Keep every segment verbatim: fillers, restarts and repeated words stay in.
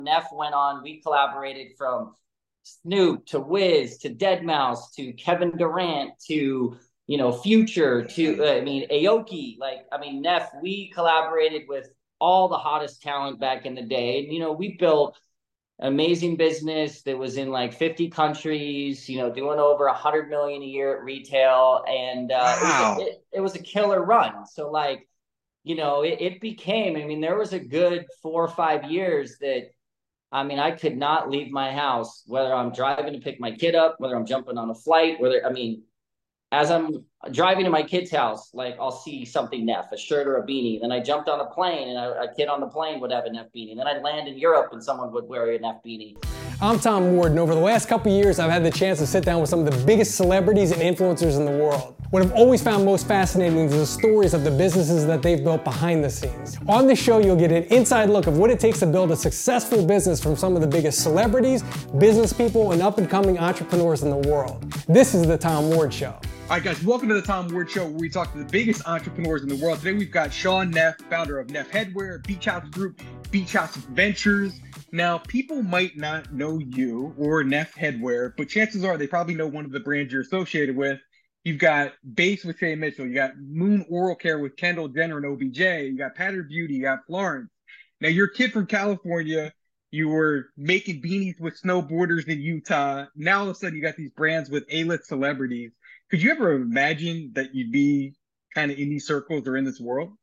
Neff went on, we collaborated from Snoop to Wiz to deadmau five to Kevin Durant to, you know, Future to, uh, I mean, Aoki. Like, I mean, Neff, we collaborated with all the hottest talent back in the day. And, you know, we built amazing business that was in like fifty countries, you know, doing over a hundred million a year at retail. And uh, it was, a, Wow. it, it was a killer run. So like, you know, it, it became, I mean, there was a good four or five years that, I mean, I could not leave my house, whether I'm driving to pick my kid up, whether I'm jumping on a flight, whether, I mean, as I'm driving to my kid's house, like I'll see something Neff, a shirt or a beanie. Then I jumped on a plane and a, a kid on the plane would have a Neff beanie. Then I'd land in Europe and someone would wear a Neff beanie. I'm Tom Ward, and over the last couple years, I've had the chance to sit down with some of the biggest celebrities and influencers in the world. What I've always found most fascinating is the stories of the businesses that they've built behind the scenes. On this show, you'll get an inside look of what it takes to build a successful business from some of the biggest celebrities, business people, and up-and-coming entrepreneurs in the world. This is The Tom Ward Show. All right, guys, welcome to the Tom Ward Show, where we talk to the biggest entrepreneurs in the world. Today, we've got Sean Neff, founder of Neff Headwear, Beach House Group, Beach House Ventures. Now, people might not know you or Neff Headwear, but chances are they probably know one of the brands you're associated with. You've got Base with Shay Mitchell. You got Moon Oral Care with Kendall Jenner and O B J. You got Pattern Beauty. You got Florence. Now, you're a kid from California. You were making beanies with snowboarders in Utah. Now, all of a sudden, you got these brands with A-list celebrities. Could you ever imagine that you'd be kind of in these circles or in this world?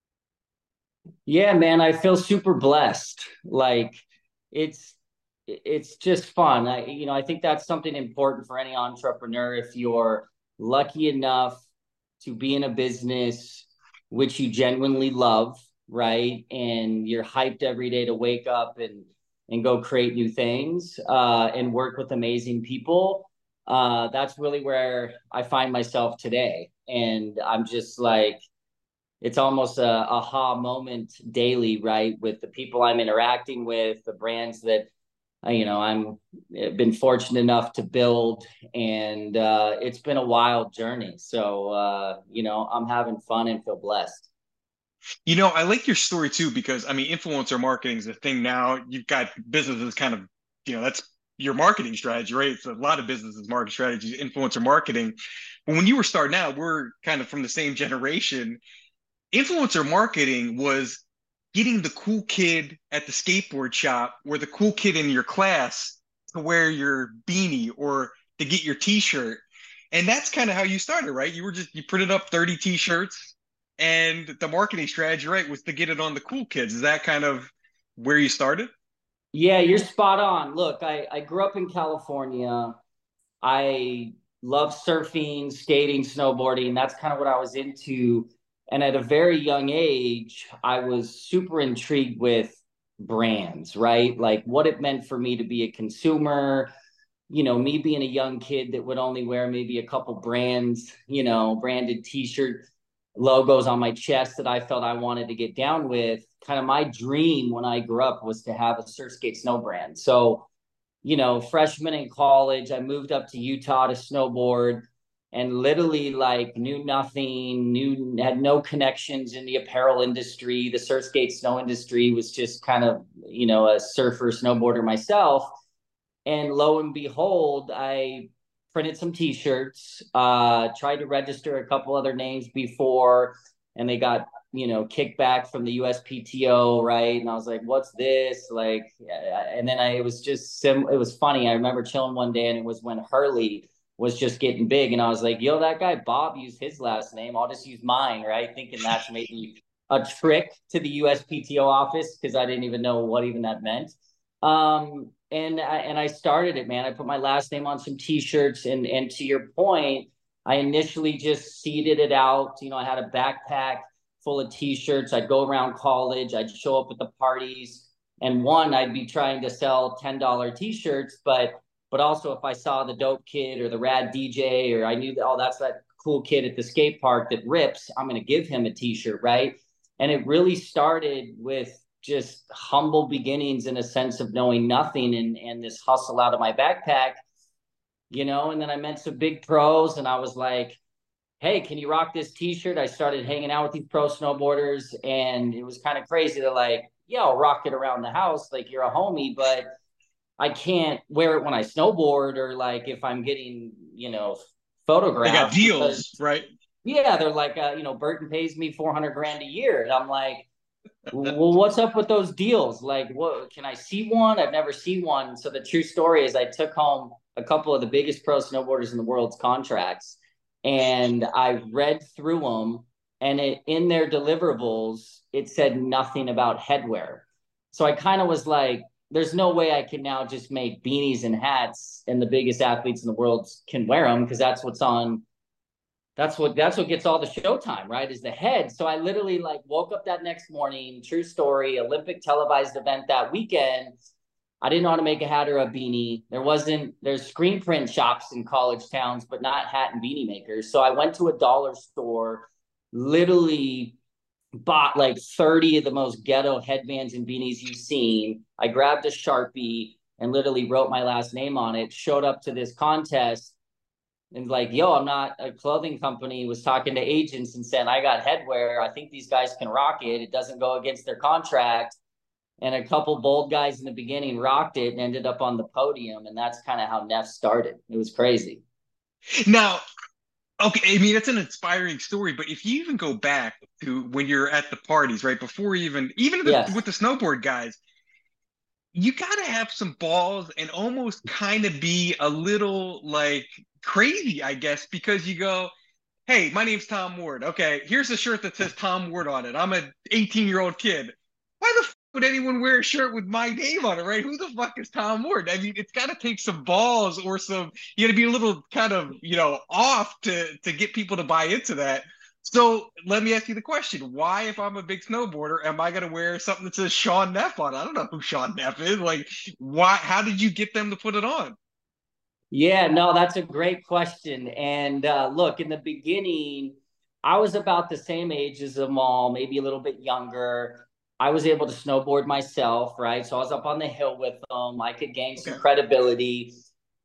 Yeah, man, I feel super blessed. Like it's it's just fun. I, you know, I think that's something important for any entrepreneur. If you're lucky enough to be in a business which you genuinely love, right? And you're hyped every day to wake up and and go create new things uh, and work with amazing people. Uh, that's really where I find myself today. And I'm just like, it's almost a aha moment daily, right? With the people I'm interacting with, the brands that, uh, you know, I'm been fortunate enough to build, and uh, it's been a wild journey. So, uh, you know, I'm having fun and feel blessed. You know, I like your story too, because I mean, influencer marketing is a thing now. You've got businesses kind of, you know, that's your marketing strategy, right? It's a lot of businesses market strategies, influencer marketing. But when you were starting out, we're kind of from the same generation. Influencer marketing was getting the cool kid at the skateboard shop or the cool kid in your class to wear your beanie or to get your t-shirt. And that's kind of how you started, right? You were just, you printed up thirty t-shirts, and the marketing strategy, right, was to get it on the cool kids. Is that kind of where you started? Yeah, you're spot on. Look, I, I grew up in California. I love surfing, skating, snowboarding. That's kind of what I was into. And at a very young age, I was super intrigued with brands, right? Like what it meant for me to be a consumer, you know, me being a young kid that would only wear maybe a couple brands, you know, branded t-shirt logos on my chest that I felt I wanted to get down with. Kind of my dream when I grew up was to have a surf skate snow brand. So, you know, freshman in college, I moved up to Utah to snowboard and literally like knew nothing, knew had no connections in the apparel industry. The surf skate snow industry was just kind of, you know, a surfer, snowboarder myself. And lo and behold, I printed some t-shirts, uh, tried to register a couple other names before, and they got, you know, kickback from the U S P T O, right? And I was like, what's this? Like, and then I, it was just, sim it was funny. I remember chilling one day, and it was when Hurley was just getting big. And I was like, yo, that guy Bob used his last name. I'll just use mine, right? Thinking that's maybe a trick to the U S P T O office, because I didn't even know what even that meant. Um, and I, and I started it, man. I put my last name on some t-shirts, and and to your point, I initially just seeded it out. You know, I had a backpack full of t-shirts. I'd go around college. I'd show up at the parties, and one, I'd be trying to sell ten dollar t-shirts, but but also if I saw the dope kid or the rad D J, or I knew that, oh, that's that cool kid at the skate park that rips, I'm going to give him a t-shirt, right? And it really started with just humble beginnings in a sense of knowing nothing, and, and this hustle out of my backpack, you know, and then I met some big pros, and I was like, hey, can you rock this t-shirt? I started hanging out with these pro snowboarders, and it was kind of crazy. They're like, yeah, I'll rock it around the house. Like you're a homie, but I can't wear it when I snowboard or like if I'm getting, you know, They got photographed deals, because right? yeah, they're like, uh, you know, Burton pays me four hundred grand a year. And I'm like, well, what's up with those deals? Like, what can I see one? I've never seen one. So the true story is I took home a couple of the biggest pro snowboarders in the world's contracts and I read through them and it in their deliverables, it said nothing about headwear. So I kind of was like, there's no way I can now just make beanies and hats and the biggest athletes in the world can wear them because that's what's on that's what that's what gets all the showtime, right? Is the head. So I literally like woke up that next morning, true story, Olympic televised event that weekend. I didn't know how to make a hat or a beanie. There wasn't, there's screen print shops in college towns, but not hat and beanie makers. So I went to a dollar store, literally bought like thirty of the most ghetto headbands and beanies you've seen. I grabbed a Sharpie and literally wrote my last name on it, showed up to this contest and like, yo, I'm not a clothing company, was talking to agents and said, I got headwear. I think these guys can rock it. It doesn't go against their contract. And a couple bold guys in the beginning rocked it and ended up on the podium. And that's kind of how Neff started. It was crazy. Now, okay, I mean, it's an inspiring story, but if you even go back to when you're at the parties, right, before even, even the, Yes. with the snowboard guys, you got to have some balls and almost kind of be a little like crazy, I guess, because you go, hey, my name's Tom Ward. Okay, here's a shirt that says Tom Ward on it. I'm an eighteen year old kid. Why the fuck would anyone wear a shirt with my name on it, right? Who the fuck is Tom Ward? I mean, it's got to take some balls or some, you got to be a little kind of, you know, off to to get people to buy into that. So let me ask you the question: why, if I'm a big snowboarder, am I going to wear something that says Sean Neff on it? I don't know who Sean Neff is. Like, why? How did you get them to put it on? Yeah, no, that's a great question. And uh, look, in the beginning, I was about the same age as them all, maybe a little bit younger. I was able to snowboard myself, right? So I was up on the hill with them. I could gain some Okay. credibility.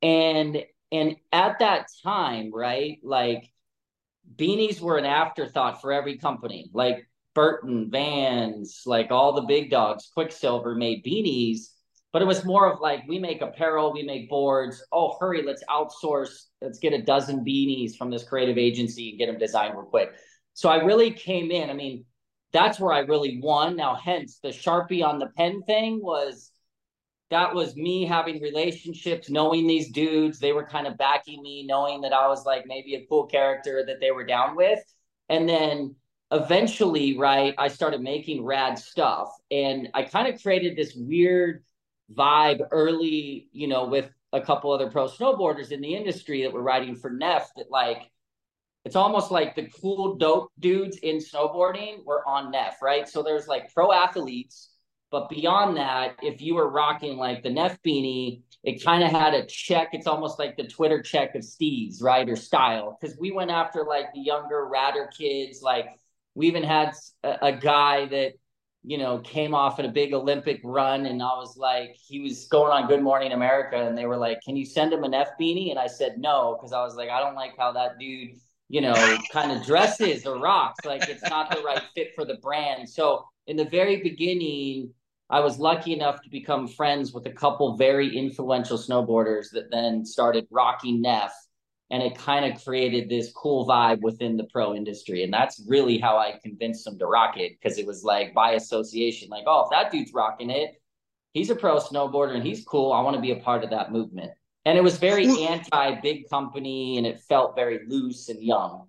And and at that time, right, like beanies were an afterthought for every company. Like Burton, Vans, like all the big dogs, Quicksilver made beanies, but it was more of like, we make apparel, we make boards. Oh, hurry, let's outsource. Let's get a dozen beanies from this creative agency and get them designed real quick. So I really came in. I mean, that's where I really won. Now, hence the Sharpie on the pen thing was, that was me having relationships, knowing these dudes. They were kind of backing me, knowing that I was like maybe a cool character that they were down with. And then eventually, right, I started making rad stuff. And I kind of created this weird vibe early, you know, with a couple other pro snowboarders in the industry that were riding for Neff, that like, it's almost like the cool, dope dudes in snowboarding were on Neff, right? So there's like pro athletes, but beyond that, if you were rocking like the Neff beanie, it kind of had a check. It's almost like the Twitter check of steez, right? Or style. Because we went after like the younger, radder kids. Like we even had a, a guy that, you know, came off in a big Olympic run. And I was like, he was going on Good Morning America. And they were like, can you send him a Neff beanie? And I said, no, because I was like, I don't like how that dude, you know, kind of dresses or rocks. Like it's not the right fit for the brand. So in the very beginning, I was lucky enough to become friends with a couple very influential snowboarders that then started rocking Neff. And it kind of created this cool vibe within the pro industry. And that's really how I convinced them to rock it, because it was like by association, like, oh, if that dude's rocking it, he's a pro snowboarder and he's cool. I want to be a part of that movement. And it was very anti-big company and it felt very loose and young.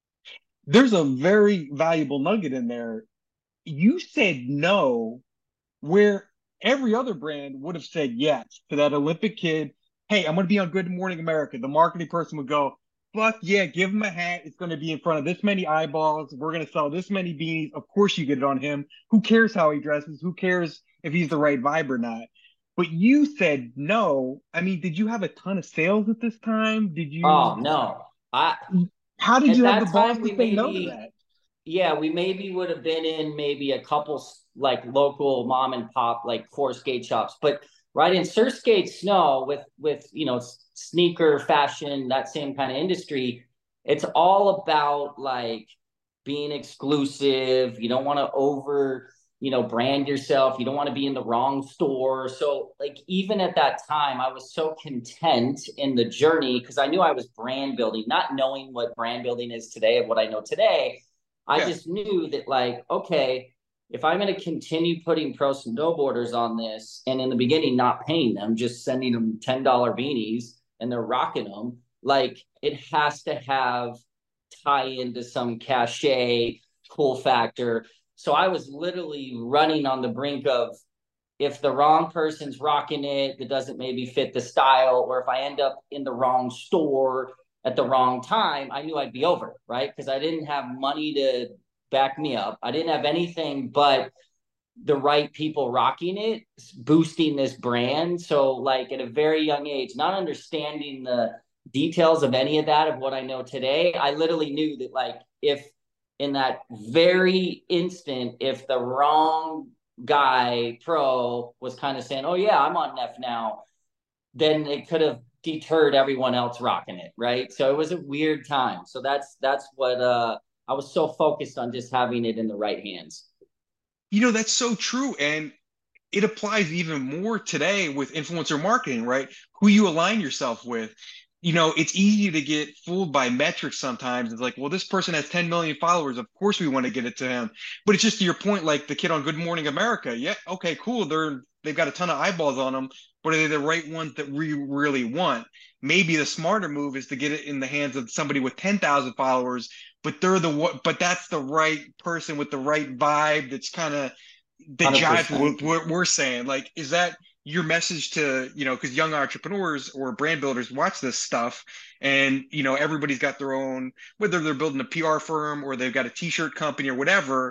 There's a very valuable nugget in there. You said no, where every other brand would have said yes to that Olympic kid. Hey, I'm going to be on Good Morning America. The marketing person would go, fuck yeah, give him a hat. It's going to be in front of this many eyeballs. We're going to sell this many beanies. Of course you get it on him. Who cares how he dresses? Who cares if he's the right vibe or not? But you said no. I mean, did you have a ton of sales at this time? Did you? Oh, no. I, how did you have the balls to say maybe, no to that? Yeah, we maybe would have been in maybe a couple like local mom and pop, like core skate shops. But right in Surf Skate Snow with, with, you know, sneaker fashion, that same kind of industry, it's all about like being exclusive. You don't want to over you know, brand yourself. You don't want to be in the wrong store. So like, even at that time, I was so content in the journey because I knew I was brand building, not knowing what brand building is today of what I know today. I yeah. just knew that like, okay, if I'm going to continue putting pro snowboarders on this and in the beginning, not paying them, just sending them ten dollar beanies and they're rocking them, like it has to have tie into some cachet, cool factor. So I was literally running on the brink of, if the wrong person's rocking it, that doesn't maybe fit the style, or if I end up in the wrong store at the wrong time, I knew I'd be over, right? Because I didn't have money to back me up. I didn't have anything but the right people rocking it, boosting this brand. So like at a very young age, not understanding the details of any of that, of what I know today, I literally knew that like, if in that very instant, if the wrong guy pro was kind of saying, oh yeah, I'm on Neff now, then it could have deterred everyone else rocking it, right? So it was a weird time. So that's that's what uh I was so focused on, just having it in the right hands. You know, that's so true. And it applies even more today with influencer marketing, right? Who you align yourself with. You know, it's easy to get fooled by metrics sometimes. It's like, well, this person has ten million followers. Of course we want to get it to him. But it's just to your point, like the kid on Good Morning America. Yeah, okay, cool. They're, they've got a ton of eyeballs on them, but are they the right ones that we really want? Maybe the smarter move is to get it in the hands of somebody with ten thousand followers, but they're the, but that's the right person with the right vibe. That's kind of the jive with what we're saying. Like, is that your message to, you know, because young entrepreneurs or brand builders watch this stuff, and, you know, everybody's got their own, whether they're building a P R firm or they've got a t-shirt company or whatever,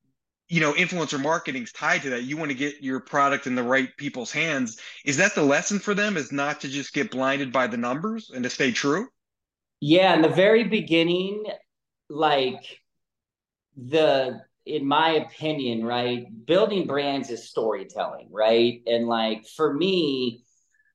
you know, influencer marketing is tied to that. You want to get your product in the right people's hands. Is that the lesson for them, is not to just get blinded by the numbers and to stay true? Yeah. In the very beginning, like the, in my opinion, right, building brands is storytelling, right? And like, for me,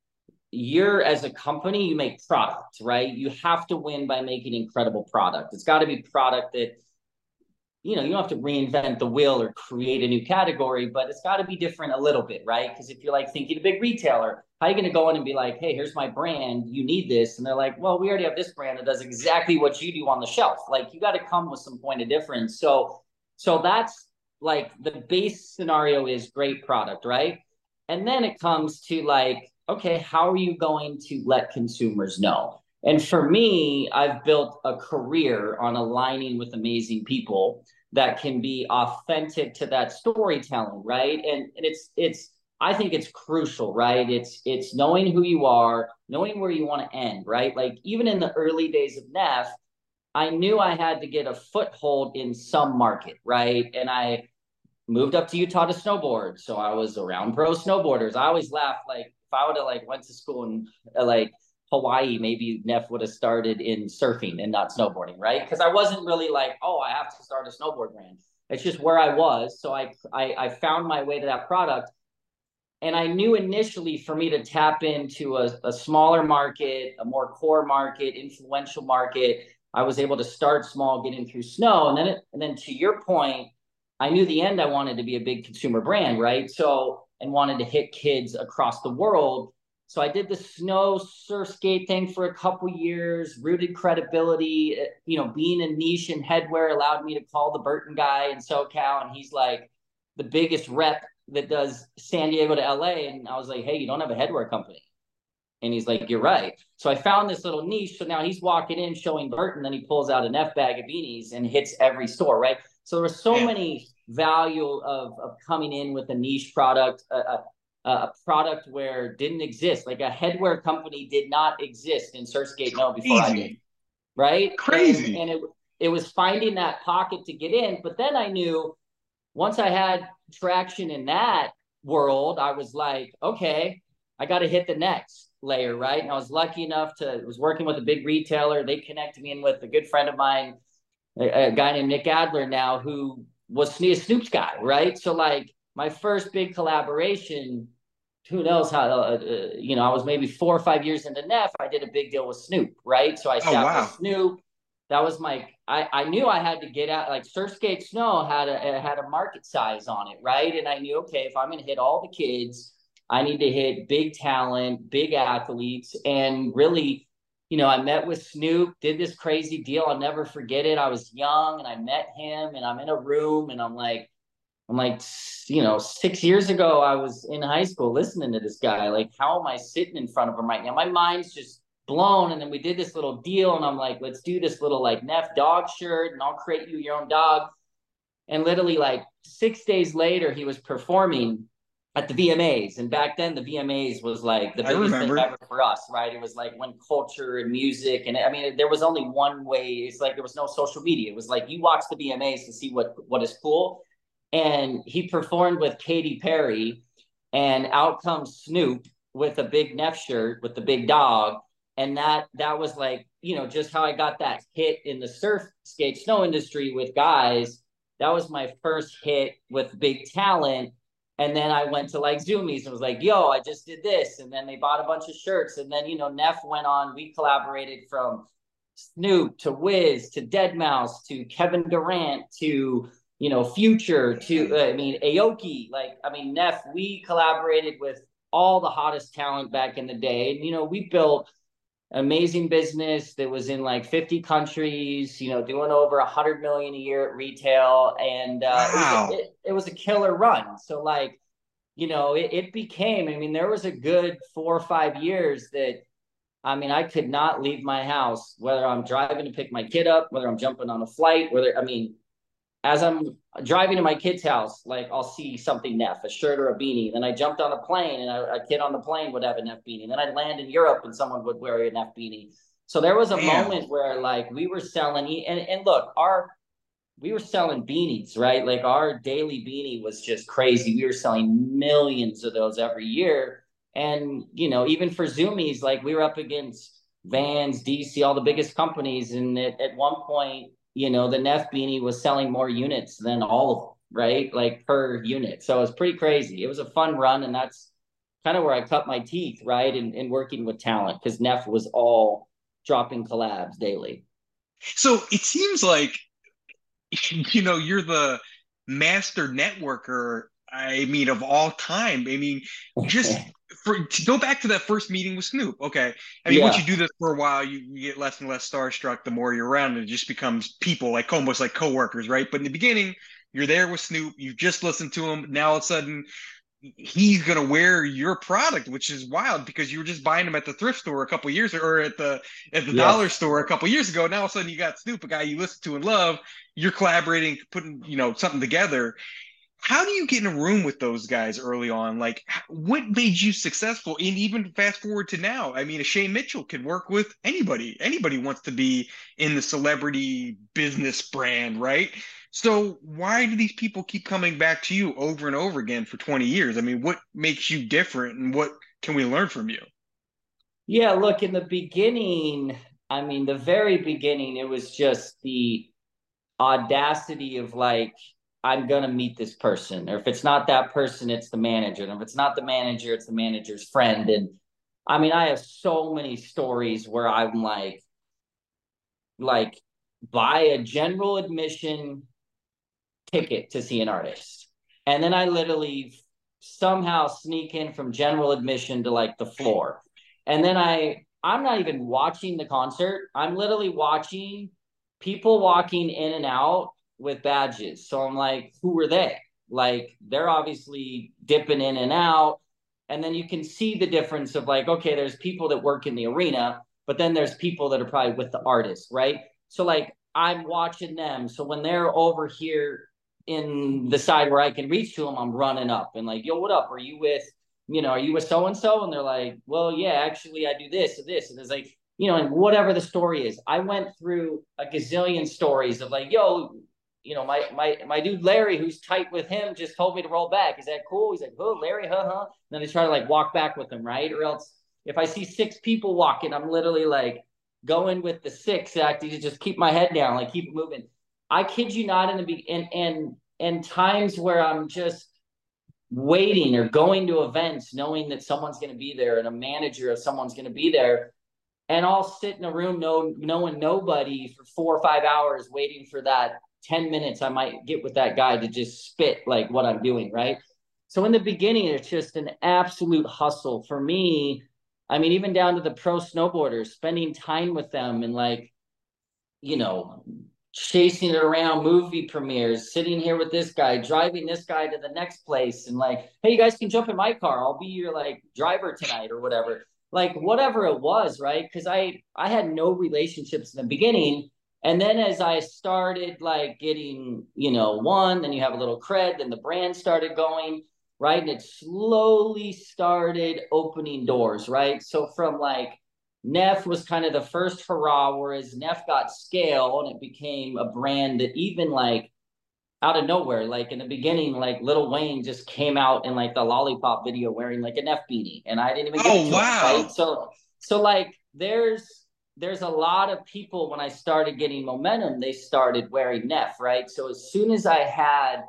you're, as a company, you make product, right? You have to win by making incredible product. It's got to be product that, you know, you don't have to reinvent the wheel or create a new category, but it's got to be different a little bit, right? Because if you're like thinking a big retailer, how are you going to go in and be like, hey, here's my brand, you need this? And they're like, well, we already have this brand that does exactly what you do on the shelf. Like, you got to come with some point of difference. So So that's like, the base scenario is great product, right? And then it comes to like, okay, how are you going to let consumers know? And for me, I've built a career on aligning with amazing people that can be authentic to that storytelling, right? And, and it's, it's, I think it's crucial, right? It's, it's knowing who you are, knowing where you want to end, right? Like, even in the early days of Neff, I knew I had to get a foothold in some market, right? And I moved up to Utah to snowboard. So I was around pro snowboarders. I always laugh, like, if I would have like went to school in uh, like Hawaii, maybe Neff would have started in surfing and not snowboarding, right? Because I wasn't really like, oh, I have to start a snowboard brand. It's just where I was. So I, I, I found my way to that product. And I knew initially, for me to tap into a, a smaller market, a more core market, influential market, I was able to start small, get in through snow. And then, it, and then to your point, I knew the end, I wanted to be a big consumer brand, right? So, and wanted to hit kids across the world. So I did the snow surf skate thing for a couple years, rooted credibility. You know, being a niche in headwear allowed me to call the Burton guy in SoCal. And he's like the biggest rep that does San Diego to L A. And I was like, hey, you don't have a headwear company. And he's like, you're right. So I found this little niche. So now he's walking in showing Burton, then he pulls out an F bag of beanies and hits every store, right? So there were so yeah. many value of, of coming in with a niche product, a, a, a product where didn't exist. Like, a headwear company did not exist in Surfskate No before I did, right? Crazy. And, and it, it was finding that pocket to get in. But then I knew, once I had traction in that world, I was like, okay, I got to hit the next layer, right? And I was lucky enough to, I was working with a big retailer. They connected me in with a good friend of mine, a, a guy named Nick Adler now, who was Snoop's guy, right? So like, my first big collaboration, who knows how, uh, uh, you know, I was maybe four or five years into Neff, I did a big deal with Snoop, right? So I sat oh, wow. with Snoop. that was my, I, I knew I had to get out, like Surfskate Snow had a, had a market size on it, right? And I knew, okay, if I'm going to hit all the kids, I need to hit big talent, big athletes. And really, you know, I met with Snoop, did this crazy deal. I'll never forget it. I was young and I met him and I'm in a room and I'm like, I'm like, you know, six years ago, I was in high school listening to this guy. Like, how am I sitting in front of him right now? My mind's just blown. And then we did this little deal and I'm like, let's do this little like Neff dog shirt and I'll create you your own dog. And literally like six days later, he was performing at the V M As. And back then the V M As was like the biggest thing ever for us, right? It was like when culture and music, and I mean, there was only one way. It's like there was no social media. It was like you watch the V M As to see what, what is cool. And he performed with Katy Perry, and out comes Snoop with a big Neff shirt with the big dog. And that, that was like, you know, just how I got that hit in the surf, skate, snow industry with guys. That was my first hit with big talent. And then I went to like Zoomies and was like, yo, I just did this. And then they bought a bunch of shirts. And then, you know, Neff went on, we collaborated from Snoop to Wiz to deadmau five to Kevin Durant to, you know, Future to, uh, I mean, Aoki. Like, I mean, Neff, we collaborated with all the hottest talent back in the day. And, you know, we built amazing business that was in like fifty countries, you know, doing over a hundred million a year at retail. And uh, wow. it, was a, it, it was a killer run. So like, you know, it, it became, I mean, there was a good four or five years that, I mean, I could not leave my house, whether I'm driving to pick my kid up, whether I'm jumping on a flight, whether, I mean, as I'm driving to my kid's house, like I'll see something Neff, a shirt or a beanie. Then I jumped on a plane and a, a kid on the plane would have a Neff beanie. Then I'd land in Europe and someone would wear a Neff beanie. So there was a Damn. moment where like we were selling, and, and look, our, we were selling beanies, right? Like our daily beanie was just crazy. We were selling millions of those every year. And, you know, even for Zoomies, like we were up against Vans, D C, all the biggest companies. And at, at one point, you know, the Neff beanie was selling more units than all of them, right? Like per unit. So it was pretty crazy. It was a fun run. And that's kind of where I cut my teeth, right? In, in working with talent, because Neff was all dropping collabs daily. So it seems like, you know, you're the master networker, I mean, of all time. I mean, just for to go back to that first meeting with Snoop. Okay. I mean, yeah. once you do this for a while, you, you get less and less starstruck the more you're around, and it just becomes people, like almost like coworkers, right? But in the beginning, you're there with Snoop, you just listened to him. Now all of a sudden, he's going to wear your product, which is wild because you were just buying them at the thrift store a couple years or at the at the yes. dollar store a couple years ago. Now all of a sudden you got Snoop, a guy you listen to and love. You're collaborating, putting, you know, something together. How do you get in a room with those guys early on? Like, what made you successful? And even fast forward to now, I mean, a Shane Mitchell could work with anybody. Anybody wants to be in the celebrity business brand, right? So why do these people keep coming back to you over and over again for twenty years? I mean, what makes you different, and what can we learn from you? Yeah, look, in the beginning, I mean, the very beginning, it was just the audacity of like, I'm going to meet this person. Or if it's not that person, it's the manager. And if it's not the manager, it's the manager's friend. And I mean, I have so many stories where I'm like, like buy a general admission ticket to see an artist. And then I literally somehow sneak in from general admission to like the floor. And then I, I'm not even watching the concert. I'm literally watching people walking in and out with badges. So I'm like, who are they? Like, they're obviously dipping in and out. And then you can see the difference of like, okay, there's people that work in the arena, but then there's people that are probably with the artist, right? So like, I'm watching them. So when they're over here in the side where I can reach to them, I'm running up and like, yo, what up? Are you with, you know, are you with so-and-so? And they're like, well, yeah, actually I do this and this. And it's like, you know, and whatever the story is, I went through a gazillion stories of like, yo, you know, my my my dude Larry, who's tight with him, just told me to roll back. Is that cool? He's like, oh, Larry, huh, huh. And then I try to like walk back with him, right? Or else if I see six people walking, I'm literally like going with the six act to just keep my head down, like keep it moving. I kid you not, in the be and and and times where I'm just waiting or going to events, knowing that someone's going to be there and a manager of someone's going to be there. and I'll sit in a room, no, knowing nobody for four or five hours waiting for that ten minutes I might get with that guy to just spit like what I'm doing, right? So in the beginning, it's just an absolute hustle for me. I mean, even down to the pro snowboarders, spending time with them and like, you know, chasing it around movie premieres, sitting here with this guy, driving this guy to the next place, and like, hey, you guys can jump in my car. I'll be your like driver tonight or whatever. Like whatever it was, right? Because I I had no relationships in the beginning. And then as I started like getting, you know, one, then you have a little cred, then the brand started going, right? And it slowly started opening doors, right? So from like Neff was kind of the first hurrah, whereas Neff got scale and it became a brand that even like out of nowhere, like in the beginning, like Lil Wayne just came out in like the Lollipop video wearing like a Neff beanie, and I didn't even give Oh, it to wow. him, right? So, so like there's there's a lot of people when I started getting momentum, they started wearing Neff, right? So as soon as I had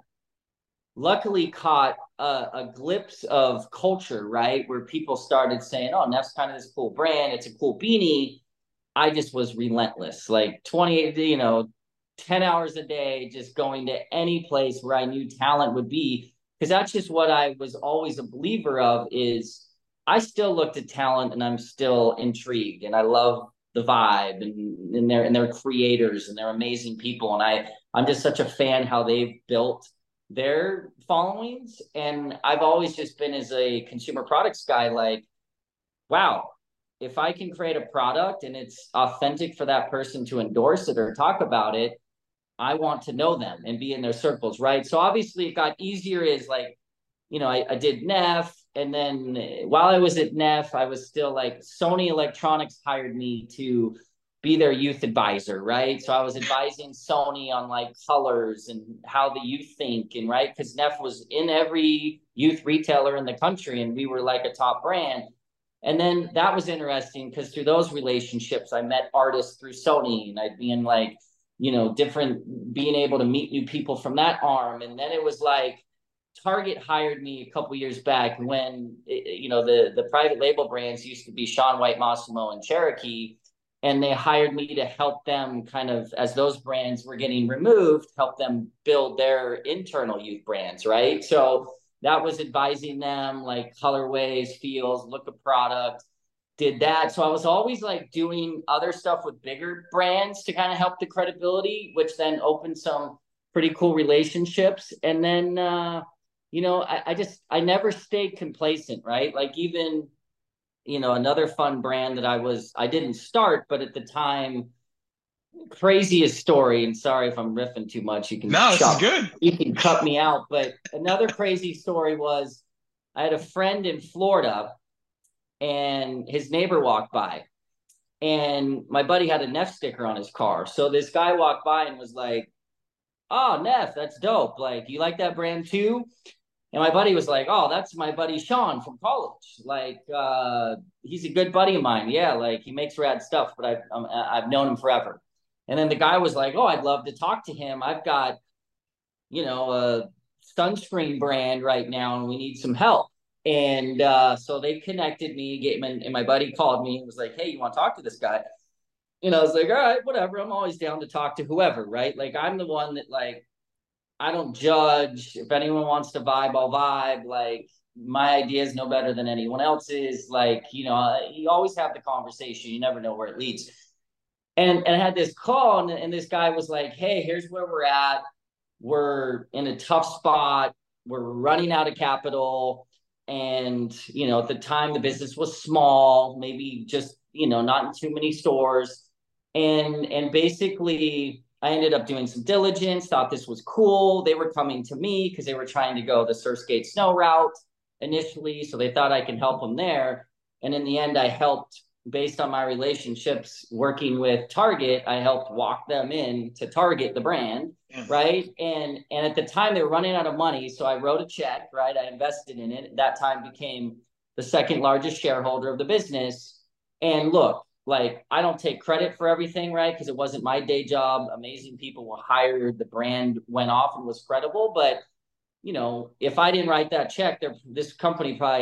luckily caught a, a glimpse of culture, right, where people started saying, oh, Neff's kind of this cool brand, it's a cool beanie, I just was relentless. Like twenty, you know, ten hours a day, just going to any place where I knew talent would be. Because that's just what I was always a believer of is I still looked at talent and I'm still intrigued. And I love the vibe and, and they're and they're creators and they're amazing people. And I I'm just such a fan how they've built their followings. And I've always just been as a consumer products guy, like, wow, if I can create a product and it's authentic for that person to endorse it or talk about it, I want to know them and be in their circles, right? So obviously it got easier as like, you know, I, I did Neff. And then while I was at Neff, I was still like Sony Electronics hired me to be their youth advisor, right? So I was advising Sony on like colors and how the youth think, and right, because Neff was in every youth retailer in the country and we were like a top brand. And then that was interesting because through those relationships, I met artists through Sony, and I'd be in like, you know, different, being able to meet new people from that arm. And then it was like Target hired me a couple years back when, you know, the, the private label brands used to be Shaun White, Mossimo, and Cherokee. And they hired me to help them kind of, as those brands were getting removed, help them build their internal youth brands, right? So that was advising them like colorways, feels, look of product, did that. So I was always like doing other stuff with bigger brands to kind of help the credibility, which then opened some pretty cool relationships. And then, uh, you know, I, I just, I never stayed complacent, right? Like even, you know, another fun brand that I was, I didn't start, but at the time, craziest story, and sorry if I'm riffing too much, you can no this chop, is good you can cut me out, but another crazy story was I had a friend in Florida and his neighbor walked by and my buddy had a Neff sticker on his car. So this guy walked by and was like, oh, Neff, that's dope, like you like that brand too? And my buddy was like, oh, that's my buddy Sean from college. Like, uh, he's a good buddy of mine. Yeah, like he makes rad stuff, but I've, um, I've known him forever. And then the guy was like, oh, I'd love to talk to him. I've got, you know, a sunscreen brand right now and we need some help. And uh, so they connected me, and, and my buddy called me and was like, hey, you want to talk to this guy? And I was like, all right, whatever. I'm always down to talk to whoever, right? Like I'm the one that like, I don't judge. If anyone wants to vibe, I'll vibe. Like my idea is no better than anyone else's. Like, you know, you always have the conversation. You never know where it leads. And, and I had this call and, and this guy was like, hey, here's where we're at. We're in a tough spot. We're running out of capital. And, you know, at the time the business was small, maybe just, you know, not in too many stores. And, and basically I ended up doing some diligence, thought this was cool. They were coming to me because they were trying to go the Surfskate Snow route initially. So they thought I could help them there. And in the end, I helped, based on my relationships working with Target, I helped walk them in to Target, the brand, yeah. right? And, and at the time they were running out of money. So I wrote a check, right? I invested in it. At that time became the second largest shareholder of the business. And look, like, I don't take credit for everything, right? Because it wasn't my day job. Amazing people were hired. The brand went off and was credible. But, you know, if I didn't write that check, this company probably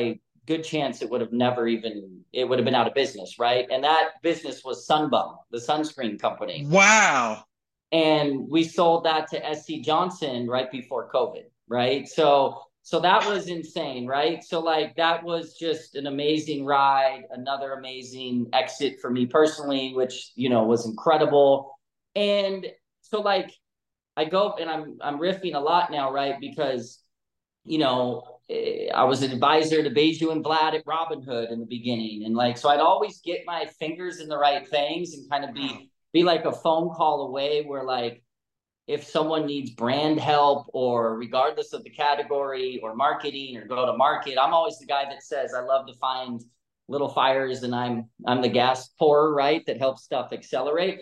good chance it would have never even, it would have been out of business, right? And that business was Sunbum, the sunscreen company. Wow. And we sold that to S C Johnson right before COVID, right? So so that was insane, right? So like that was just an amazing ride, another amazing exit for me personally, which, you know, was incredible. And so like I go and I'm I'm riffing a lot now, right? Because, you know, I was an advisor to Beju and Vlad at Robinhood in the beginning. And like, so I'd always get my fingers in the right things and kind of be, be like a phone call away where like, if someone needs brand help or regardless of the category or marketing or go to market, I'm always the guy that says, I love to find little fires and I'm, I'm the gas pourer, right? That helps stuff accelerate.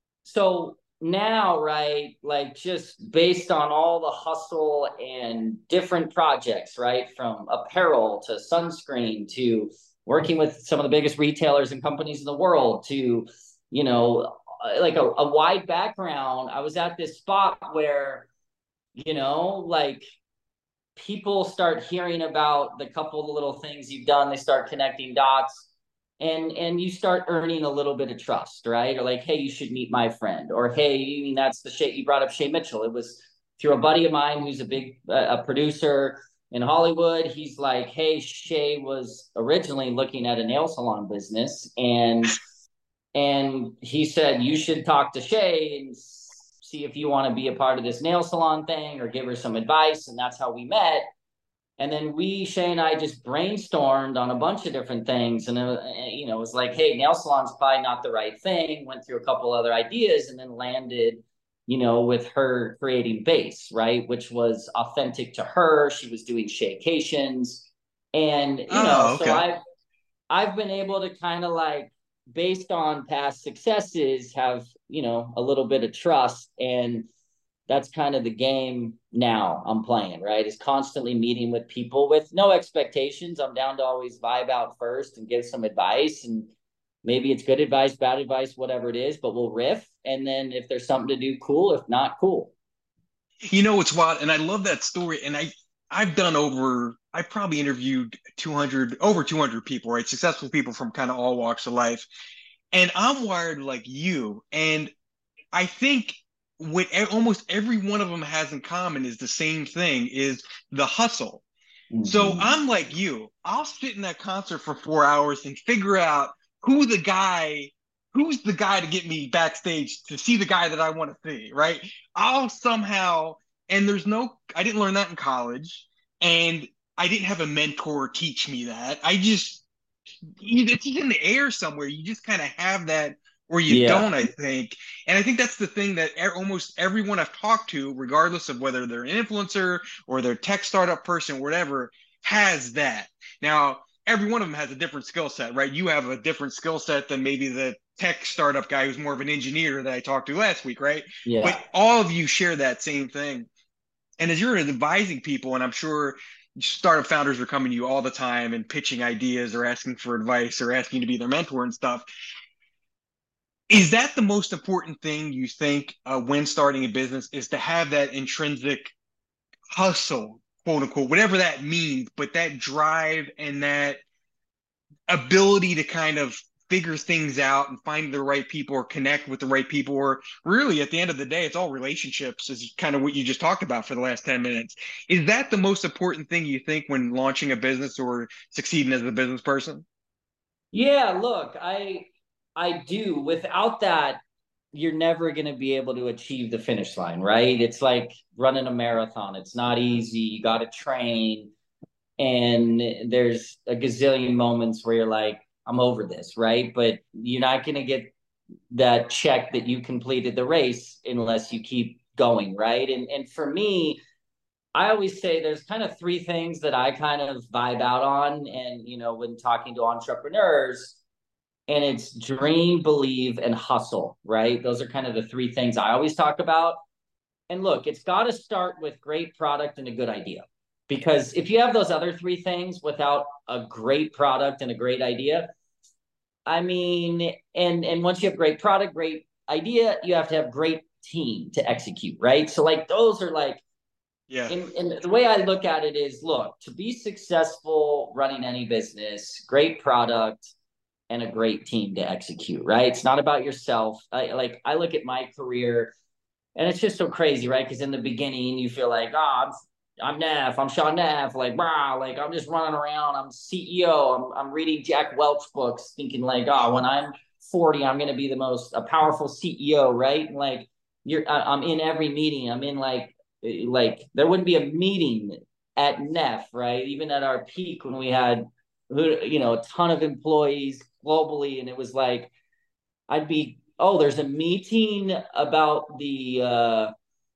So now, right, like just based on all the hustle and different projects, right, from apparel to sunscreen to working with some of the biggest retailers and companies in the world to, you know, like a, a wide background, I was at this spot where, you know, like people start hearing about the couple of little things you've done, they start connecting dots. And and you start earning a little bit of trust, right? Or like, hey, you should meet my friend. Or hey, you mean that's the Shay, you brought up Shay Mitchell. It was through a buddy of mine who's a big uh, a producer in Hollywood. He's like, hey, Shay was originally looking at a nail salon business, and and he said you should talk to Shay and see if you want to be a part of this nail salon thing or give her some advice. And that's how we met. And then we, Shay and I, just brainstormed on a bunch of different things. And, uh, you know, it was like, hey, nail salon's probably not the right thing. Went through a couple other ideas and then landed, you know, with her creating Base, right? Which was authentic to her. She was doing Shaycations. And, you oh, know, okay. so I've, I've been able to kind of like, based on past successes, have, you know, a little bit of trust. And that's kind of the game now I'm playing, right? Is constantly meeting with people with no expectations. I'm down to always vibe out first and give some advice. And maybe it's good advice, bad advice, whatever it is, but we'll riff. And then if there's something to do, cool. If not, cool. You know, it's wild. And I love that story. And I, I've done over, I probably interviewed two hundred, over two hundred people, right? Successful people from kind of all walks of life. And I'm wired like you. And I think what almost every one of them has in common is the same thing, is the hustle. Mm-hmm. So I'm like you. I'll sit in that concert for four hours and figure out who the guy, who's the guy to get me backstage to see the guy that I want to see, right? I'll somehow, and there's no, I didn't learn that in college, and I didn't have a mentor teach me that. I just, it's in the air somewhere. You just kind of have that, or you yeah. don't, I think. And I think that's the thing that almost everyone I've talked to, regardless of whether they're an influencer or they're a tech startup person, or whatever, has that. Now, every one of them has a different skill set, right? You have a different skill set than maybe the tech startup guy who's more of an engineer that I talked to last week, right? Yeah. But all of you share that same thing. And as you're advising people, and I'm sure startup founders are coming to you all the time and pitching ideas or asking for advice or asking you to be their mentor and stuff, is that the most important thing you think uh, when starting a business, is to have that intrinsic hustle, quote unquote, whatever that means, but that drive and that ability to kind of figure things out and find the right people or connect with the right people, or really at the end of the day, it's all relationships, is kind of what you just talked about for the last ten minutes. Is that the most important thing you think when launching a business or succeeding as a business person? Yeah, look, I... I do. Without that, you're never going to be able to achieve the finish line, right? It's like running a marathon. It's not easy. You got to train. And there's a gazillion moments where you're like, I'm over this, right? But you're not going to get that check that you completed the race unless you keep going, right? And and for me, I always say there's kind of three things that I kind of vibe out on. And, you know, when talking to entrepreneurs, and it's dream, believe, and hustle, right? Those are kind of the three things I always talk about. And look, it's got to start with great product and a good idea. Because if you have those other three things without a great product and a great idea, I mean, and, and once you have great product, great idea, you have to have great team to execute, right? So like those are like Yeah. And, and the way I look at it is, look, to be successful running any business, great product and a great team to execute, right? It's not about yourself. I, like I look at my career and it's just so crazy, right? Because in the beginning you feel like, oh, I'm I'm Neff, I'm Sean Neff, like, wow, like I'm just running around, I'm C E O, I'm I'm reading Jack Welch books, thinking like, oh, when I'm forty, I'm gonna be the most a powerful C E O, right? And like you're, I'm in every meeting, I'm in like, like there wouldn't be a meeting at Neff, right? Even at our peak when we had, you know, a ton of employees globally, and it was like, I'd be, oh, there's a meeting about the uh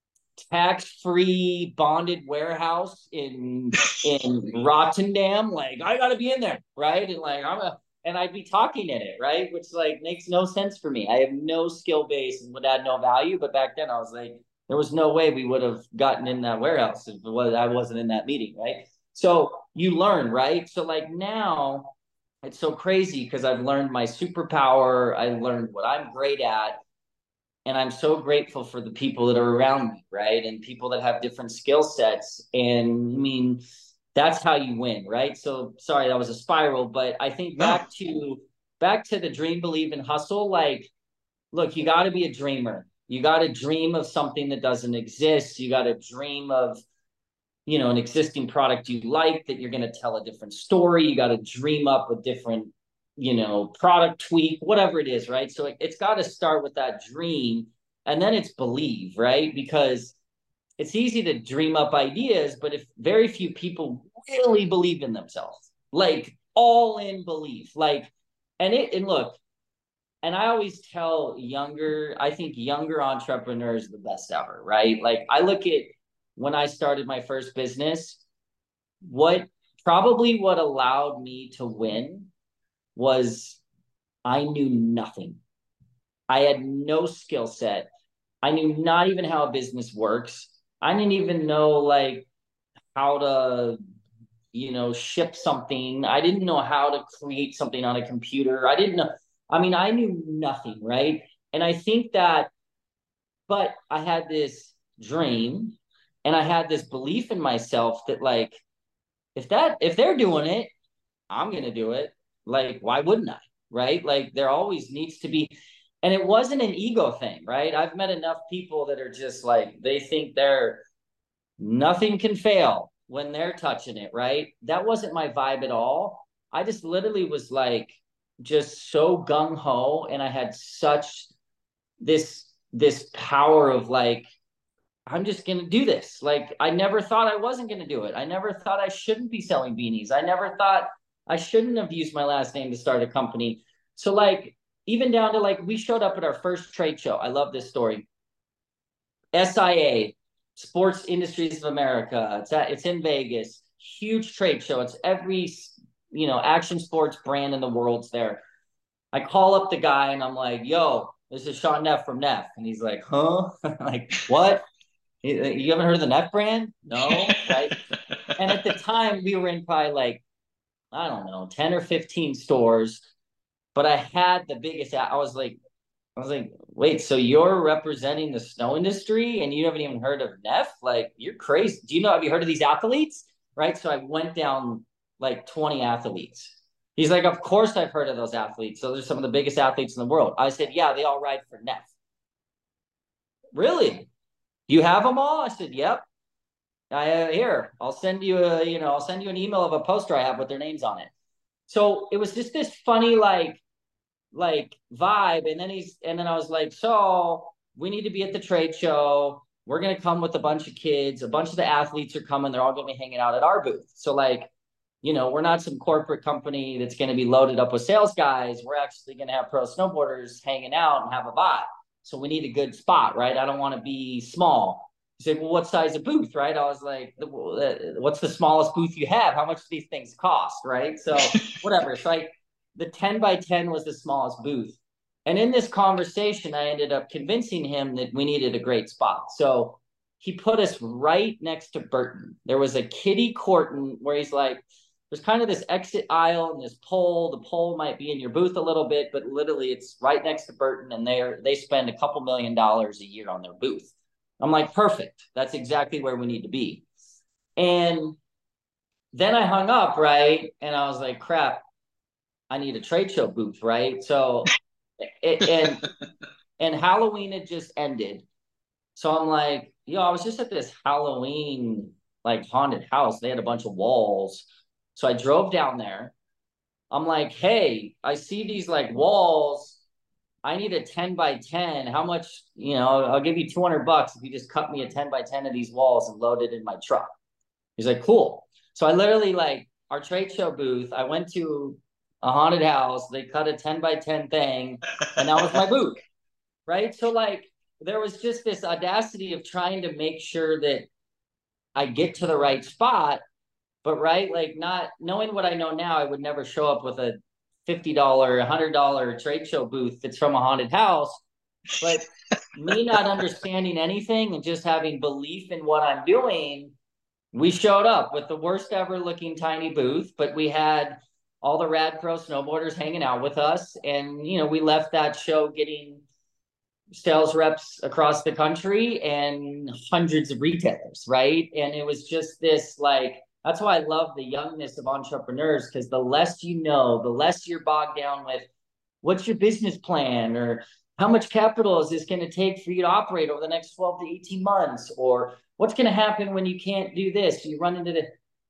tax-free bonded warehouse in in Rotterdam. Like, I gotta be in there, right? And like I'm a and I'd be talking in it, right? Which like makes no sense for me. I have no skill base and would add no value. But back then I was like, there was no way we would have gotten in that warehouse if it was, I wasn't in that meeting, right? So you learn, right? So like now it's so crazy because I've learned my superpower. I learned what I'm great at. And I'm so grateful for the people that are around me, right? And people that have different skill sets. And I mean, that's how you win, right? So sorry, that was a spiral, but I think No. back to back to the dream, believe, and hustle. Like, look, you got to be a dreamer. You got to dream of something that doesn't exist. You got to dream of, you know, an existing product you like that you're going to tell a different story. You got to dream up a different, you know, product tweak, whatever it is, right? So it, it's got to start with that dream, and then it's believe, right? Because it's easy to dream up ideas, but if very few people really believe in themselves, like all in belief, like, and it, and look, and I always tell younger, I think younger entrepreneurs are the best ever, right? Like I look at when I started my first business, what probably what allowed me to win was I knew nothing. I had no skill set. I knew not even how a business works. I didn't even know like how to, you know, ship something. I didn't know how to create something on a computer. I didn't know. I mean, I knew nothing, right? And I think that, but I had this dream and I had this belief in myself that like, if that, if they're doing it, I'm going to do it. Like, why wouldn't I? Right? Like, there always needs to be, and it wasn't an ego thing, right? I've met enough people that are just like, they think they're, nothing can fail when they're touching it, right? That wasn't my vibe at all. I just literally was like, just so gung ho. And I had such this, this power of like, I'm just going to do this. Like, I never thought I wasn't going to do it. I never thought I shouldn't be selling beanies. I never thought I shouldn't have used my last name to start a company. So like, even down to like, we showed up at our first trade show. I love this story. S I A, Sports Industries of America. It's at, it's in Vegas. Huge trade show. It's every, you know, action sports brand in the world's there. I call up the guy and I'm like, yo, this is Sean Neff from Neff. And he's like, huh? Like, what? You haven't heard of the Neff brand? No, right? And at the time, we were in probably like, I don't know, ten or fifteen stores, but I had the biggest, I was like, I was like, wait, so you're representing the snow industry and you haven't even heard of Neff? Like, you're crazy. Do you know, have you heard of these athletes? Right? So I went down like twenty athletes. He's like, of course I've heard of those athletes. So they're some of the biggest athletes in the world. I said, yeah, they all ride for Neff. Really? You have them all? I said, yep. I, uh, here, I'll send you a, you know, I'll send you an email of a poster I have with their names on it. So it was just this funny, like, like vibe. And then he's, and then I was like, so we need to be at the trade show. We're going to come with a bunch of kids. A bunch of the athletes are coming. They're all going to be hanging out at our booth. So like, you know, we're not some corporate company that's going to be loaded up with sales guys. We're actually going to have pro snowboarders hanging out and have a vibe. So we need a good spot, right? I don't want to be small. He said, well, what size of booth, right? I was like, what's the smallest booth you have? How much do these things cost, right? So whatever. So I, the ten by ten was the smallest booth. And in this conversation, I ended up convincing him that we needed a great spot. So he put us right next to Burton. There was a kiddie court where he's like, there's kind of this exit aisle and this pole. The pole might be in your booth a little bit, but literally it's right next to Burton, and they they spend a couple million dollars a year on their booth. I'm like, perfect. That's exactly where we need to be. And then I hung up, right? And I was like, crap, I need a trade show booth, right? So, it, and and Halloween had just ended. So I'm like, yo, I was just at this Halloween like haunted house. They had a bunch of walls. So I drove down there. I'm like, hey, I see these like walls. I need a ten by ten. How much, you know, I'll give you two hundred bucks if you just cut me a ten by ten of these walls and load it in my truck. He's like, cool. So I literally like our trade show booth. I went to a haunted house. They cut a ten by ten thing, and that was my booth. Right. So like there was just this audacity of trying to make sure that I get to the right spot. But right, like not knowing what I know now, I would never show up with a fifty dollars, one hundred dollars trade show booth that's from a haunted house. But me not understanding anything and just having belief in what I'm doing, we showed up with the worst ever looking tiny booth, but we had all the rad pro snowboarders hanging out with us. And, you know, we left that show getting sales reps across the country and hundreds of retailers, right? And it was just this like, that's why I love the youngness of entrepreneurs, because the less you know, the less you're bogged down with what's your business plan, or how much capital is this going to take for you to operate over the next twelve to eighteen months, or what's going to happen when you can't do this? You run into the,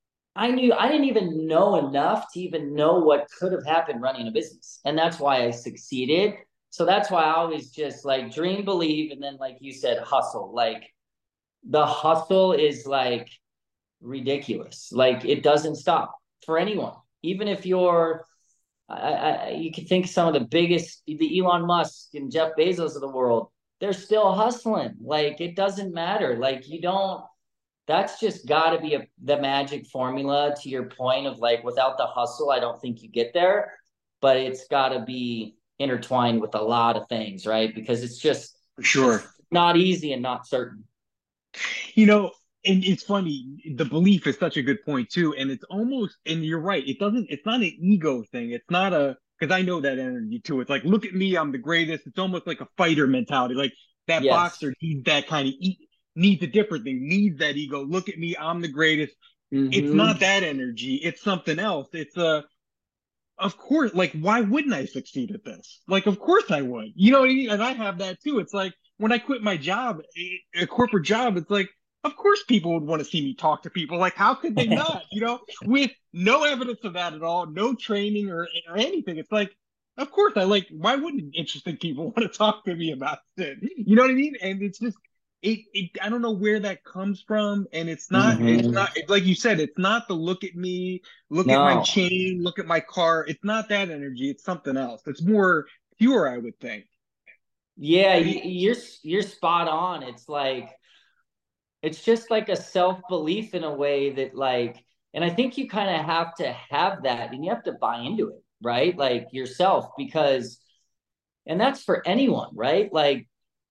I knew, I didn't even know enough to even know what could have happened running a business. And that's why I succeeded. So that's why I always just like dream, believe, and then like you said, hustle. Like the hustle is like ridiculous. Like it doesn't stop for anyone. Even if you're, I, I, you can think some of the biggest, the Elon Musk and Jeff Bezos of the world, they're still hustling. Like it doesn't matter. Like you don't, that's just got to be a, the magic formula to your point of like, without the hustle, I don't think you get there, but it's got to be intertwined with a lot of things, right? Because it's just For sure. It's not easy and not certain. You know, and it's funny, the belief is such a good point too. And it's almost, and you're right, it doesn't, it's not an ego thing. It's not a, because I know that energy too. It's like, look at me, I'm the greatest. It's almost like a fighter mentality. Like that Yes. boxer needs that kind of, needs a different thing, needs that ego. Look at me, I'm the greatest. Mm-hmm. It's not that energy. It's something else. It's a, of course, like, why wouldn't I succeed at this? Like, of course I would. You know what I mean? And I have that too. It's like when I quit my job, a corporate job, it's like, of course people would want to see me talk to people. Like, how could they not? You know, with no evidence of that at all, no training or, or anything. It's like, of course I like, why wouldn't interesting people want to talk to me about it? You know what I mean? And it's just, It, it, I don't know where that comes from, and it's not, mm-hmm. it's not, it's like you said, it's not the look at me, look no. at my chain, look at my car. It's not that energy. It's something else. It's more pure, I would think. Yeah, you're you're spot on. It's like, it's just like a self-belief in a way that like, and I think you kind of have to have that, and you have to buy into it, right? Like yourself, because, and that's for anyone, right? Like,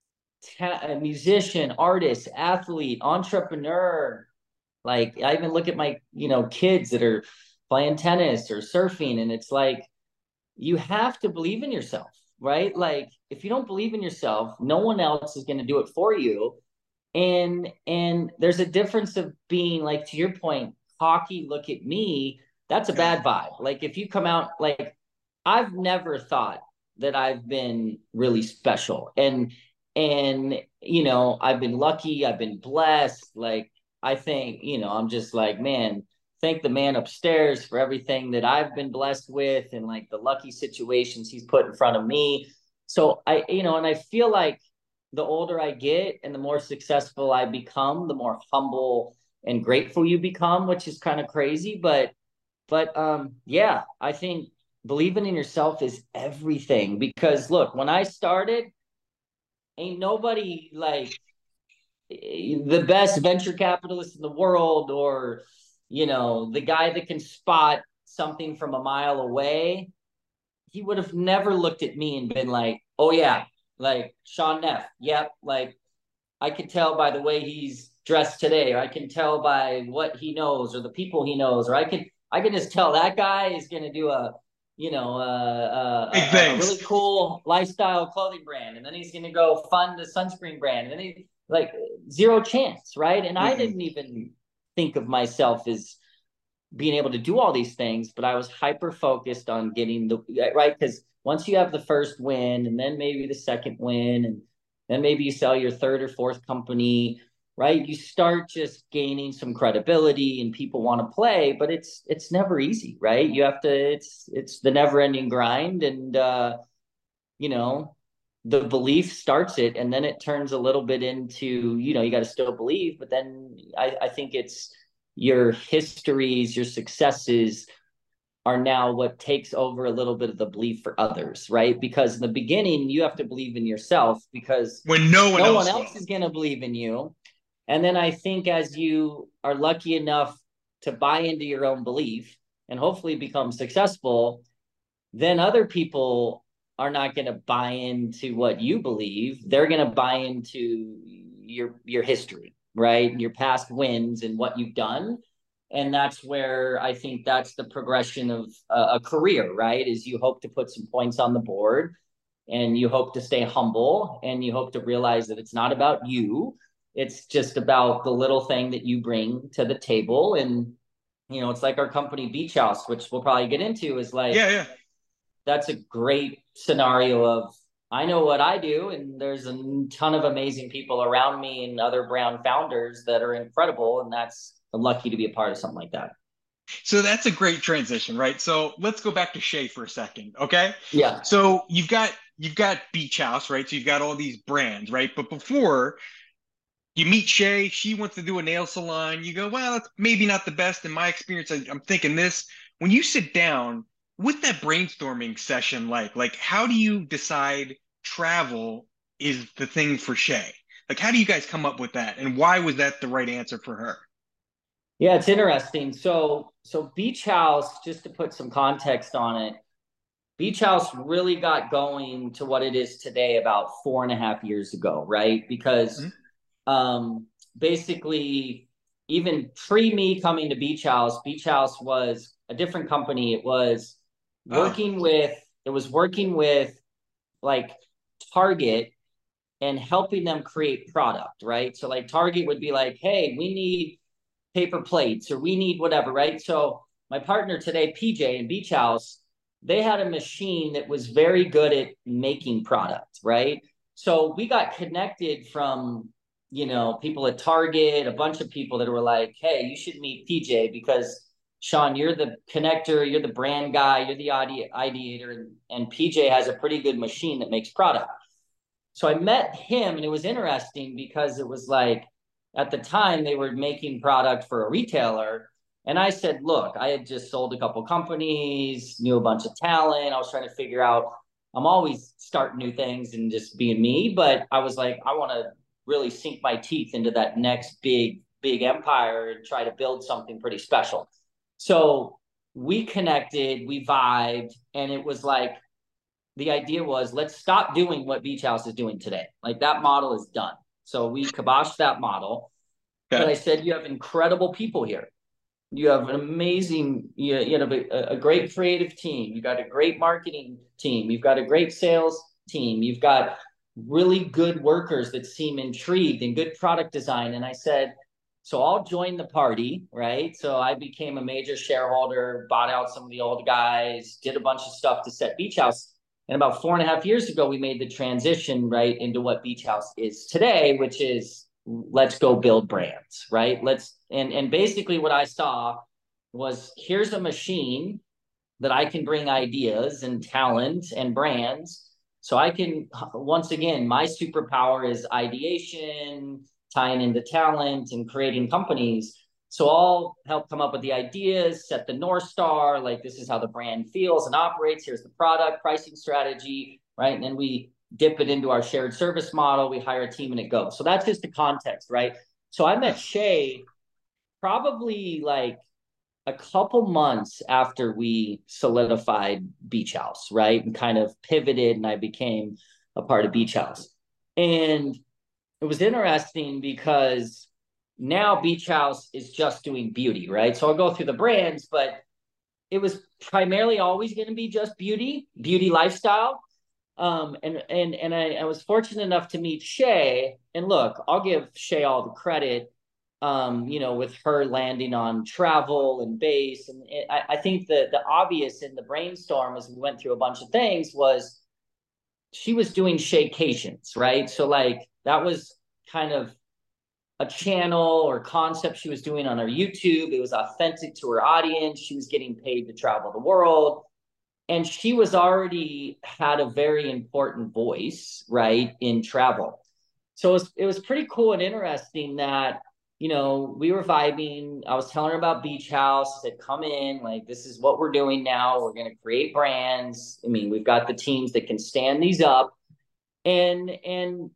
a musician, artist, athlete, entrepreneur. Like I even look at my, you know, kids that are playing tennis or surfing, and it's like, you have to believe in yourself, right? Like if you don't believe in yourself, no one else is going to do it for you. And, and there's a difference of being like, to your point, cocky, look at me. That's a bad vibe. Like if you come out, like I've never thought that I've been really special. And, And, you know, I've been lucky. I've been blessed. Like, I think, you know, I'm just like, man, thank the man upstairs for everything that I've been blessed with and like the lucky situations he's put in front of me. So I, you know, and I feel like the older I get and the more successful I become, the more humble and grateful you become, which is kind of crazy. But, but um, yeah, I think believing in yourself is everything, because look, when I started, ain't nobody like the best venture capitalist in the world, or, you know, the guy that can spot something from a mile away. He would have never looked at me and been like, oh yeah, like Sean Neff. Yep. Like I could tell by the way he's dressed today, or I can tell by what he knows or the people he knows, or I can, I can just tell that guy is going to do a, you know, uh, uh, a, a really cool lifestyle clothing brand. And then he's going to go fund a sunscreen brand. And then he like zero chance. Right. And mm-hmm. I didn't even, think of myself as being able to do all these things, but I was hyper focused on getting the right. Because once you have the first win, and then maybe the second win, and then maybe you sell your third or fourth company, right? You start just gaining some credibility and people want to play, but it's it's never easy, right? You have to, it's it's the never-ending grind. And uh, you know, the belief starts it, and then it turns a little bit into, you know, you got to still believe, but then I, I think it's your histories, your successes are now what takes over a little bit of the belief for others, right? Because in the beginning, you have to believe in yourself, because when no one no else, one else is going to believe in you. And then I think as you are lucky enough to buy into your own belief and hopefully become successful, then other people are not going to buy into what you believe. They're going to buy into your your history, right? Your past wins and what you've done. And that's where I think that's the progression of a, a career, right? Is you hope to put some points on the board, and you hope to stay humble, and you hope to realize that it's not about you. It's just about the little thing that you bring to the table. And, you know, it's like our company Beach House, which we'll probably get into, is like, yeah, yeah. That's a great scenario of, I know what I do, and there's a ton of amazing people around me and other Brown founders that are incredible. And that's, I'm lucky to be a part of something like that. So that's a great transition, right? So let's go back to Shay for a second, okay? Yeah. So you've got you've got Beach House, right? So you've got all these brands, right? But before you meet Shay, she wants to do a nail salon. You go, well, it's maybe not the best in my experience. I, I'm thinking this. When you sit down, what's that brainstorming session like? Like, how do you decide travel is the thing for Shay? Like, how do you guys come up with that? And why was that the right answer for her? Yeah, it's interesting. So, so Beach House, just to put some context on it, Beach House really got going to what it is today about four and a half years ago, right? Because mm-hmm. um, basically, even pre me coming to Beach House, Beach House was a different company. It was working oh. with, it was working with like Target and helping them create product, right? So like Target would be like, hey, we need paper plates, or we need whatever, right? So my partner today, P J in Beach House, they had a machine that was very good at making product, right? So we got connected from, you know, people at Target, a bunch of people that were like, hey, you should meet P J because Sean, you're the connector, you're the brand guy, you're the ideator, and, and P J has a pretty good machine that makes product. So I met him, and it was interesting because it was like, at the time they were making product for a retailer. And I said, look, I had just sold a couple companies, knew a bunch of talent. I was trying to figure out, I'm always starting new things and just being me. But I was like, I want to really sink my teeth into that next big, big empire and try to build something pretty special. So we connected, we vibed, and it was like, the idea was, let's stop doing what Beach House is doing today. Like, that model is done. So we kiboshed that model. Okay. But I said, you have incredible people here. You have an amazing, you, you have a, a great creative team. You got a great marketing team. You've got a great sales team. You've got really good workers that seem intrigued, and good product design. And I said, so I'll join the party, right? So I became a major shareholder, bought out some of the old guys, did a bunch of stuff to set Beach House. And about four and a half years ago, we made the transition right into what Beach House is today, which is, let's go build brands, right? Let's, and, and basically what I saw was, here's a machine that I can bring ideas and talent and brands. So I can, once again, my superpower is ideation, tying into talent and creating companies. So I'll help come up with the ideas, set the North Star, like this is how the brand feels and operates. Here's the product, pricing strategy, right? And then we dip it into our shared service model. We hire a team and it goes. So that's just the context, right? So I met Shay probably like a couple months after we solidified Beach House, right? And kind of pivoted, and I became a part of Beach House. And it was interesting because now Beach House is just doing beauty, right? So I'll go through the brands, but it was primarily always going to be just beauty, beauty lifestyle. Um, and and and I, I was fortunate enough to meet Shay. And look, I'll give Shay all the credit. um, you know, with her landing on travel and base. And it, I, I think the, the obvious in the brainstorm as we went through a bunch of things was she was doing Shaycations, right? So like that was kind of a channel or concept she was doing on her YouTube. It was authentic to her audience. She was getting paid to travel the world. And she was already had a very important voice, right, in travel. So it was, it was pretty cool and interesting that, you know, we were vibing. I was telling her about Beach House. I said, come in, like, this is what we're doing now. We're going to create brands. I mean, we've got the teams that can stand these up. And, and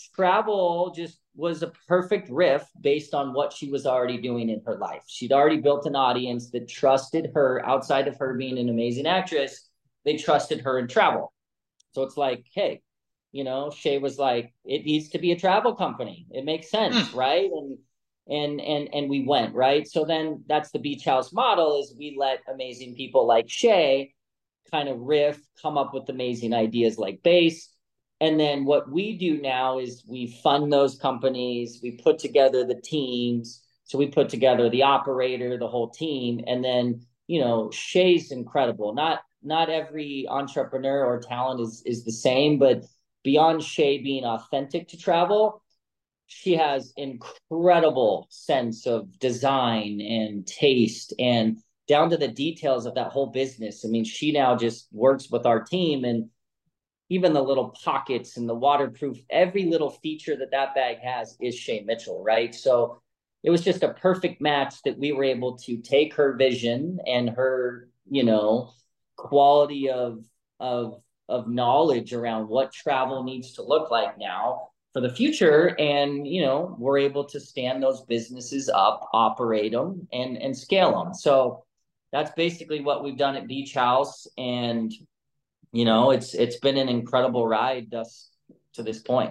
travel just was a perfect riff based on what she was already doing in her life. She'd already built an audience that trusted her outside of her being an amazing actress. They trusted her in travel. So it's like, hey, you know, Shay was like, it needs to be a travel company. It makes sense, mm. right? And and and and we went, right? So then that's the Beach House model, is we let amazing people like Shay kind of riff, come up with amazing ideas like Base. And then what we do now is we fund those companies, we put together the teams. So we put together the operator, the whole team. And then, you know, Shay's incredible. Not not every entrepreneur or talent is is the same, but beyond Shay being authentic to travel, she has incredible sense of design and taste and down to the details of that whole business. I mean, she now just works with our team, and even the little pockets and the waterproof, every little feature that that bag has is Shay Mitchell, right? So it was just a perfect match that we were able to take her vision and her, you know, quality of, of, of knowledge around what travel needs to look like now for the future. And, you know, we're able to stand those businesses up, operate them, and, and scale them. So that's basically what we've done at Beach House. And, you know, it's it's been an incredible ride thus to this point.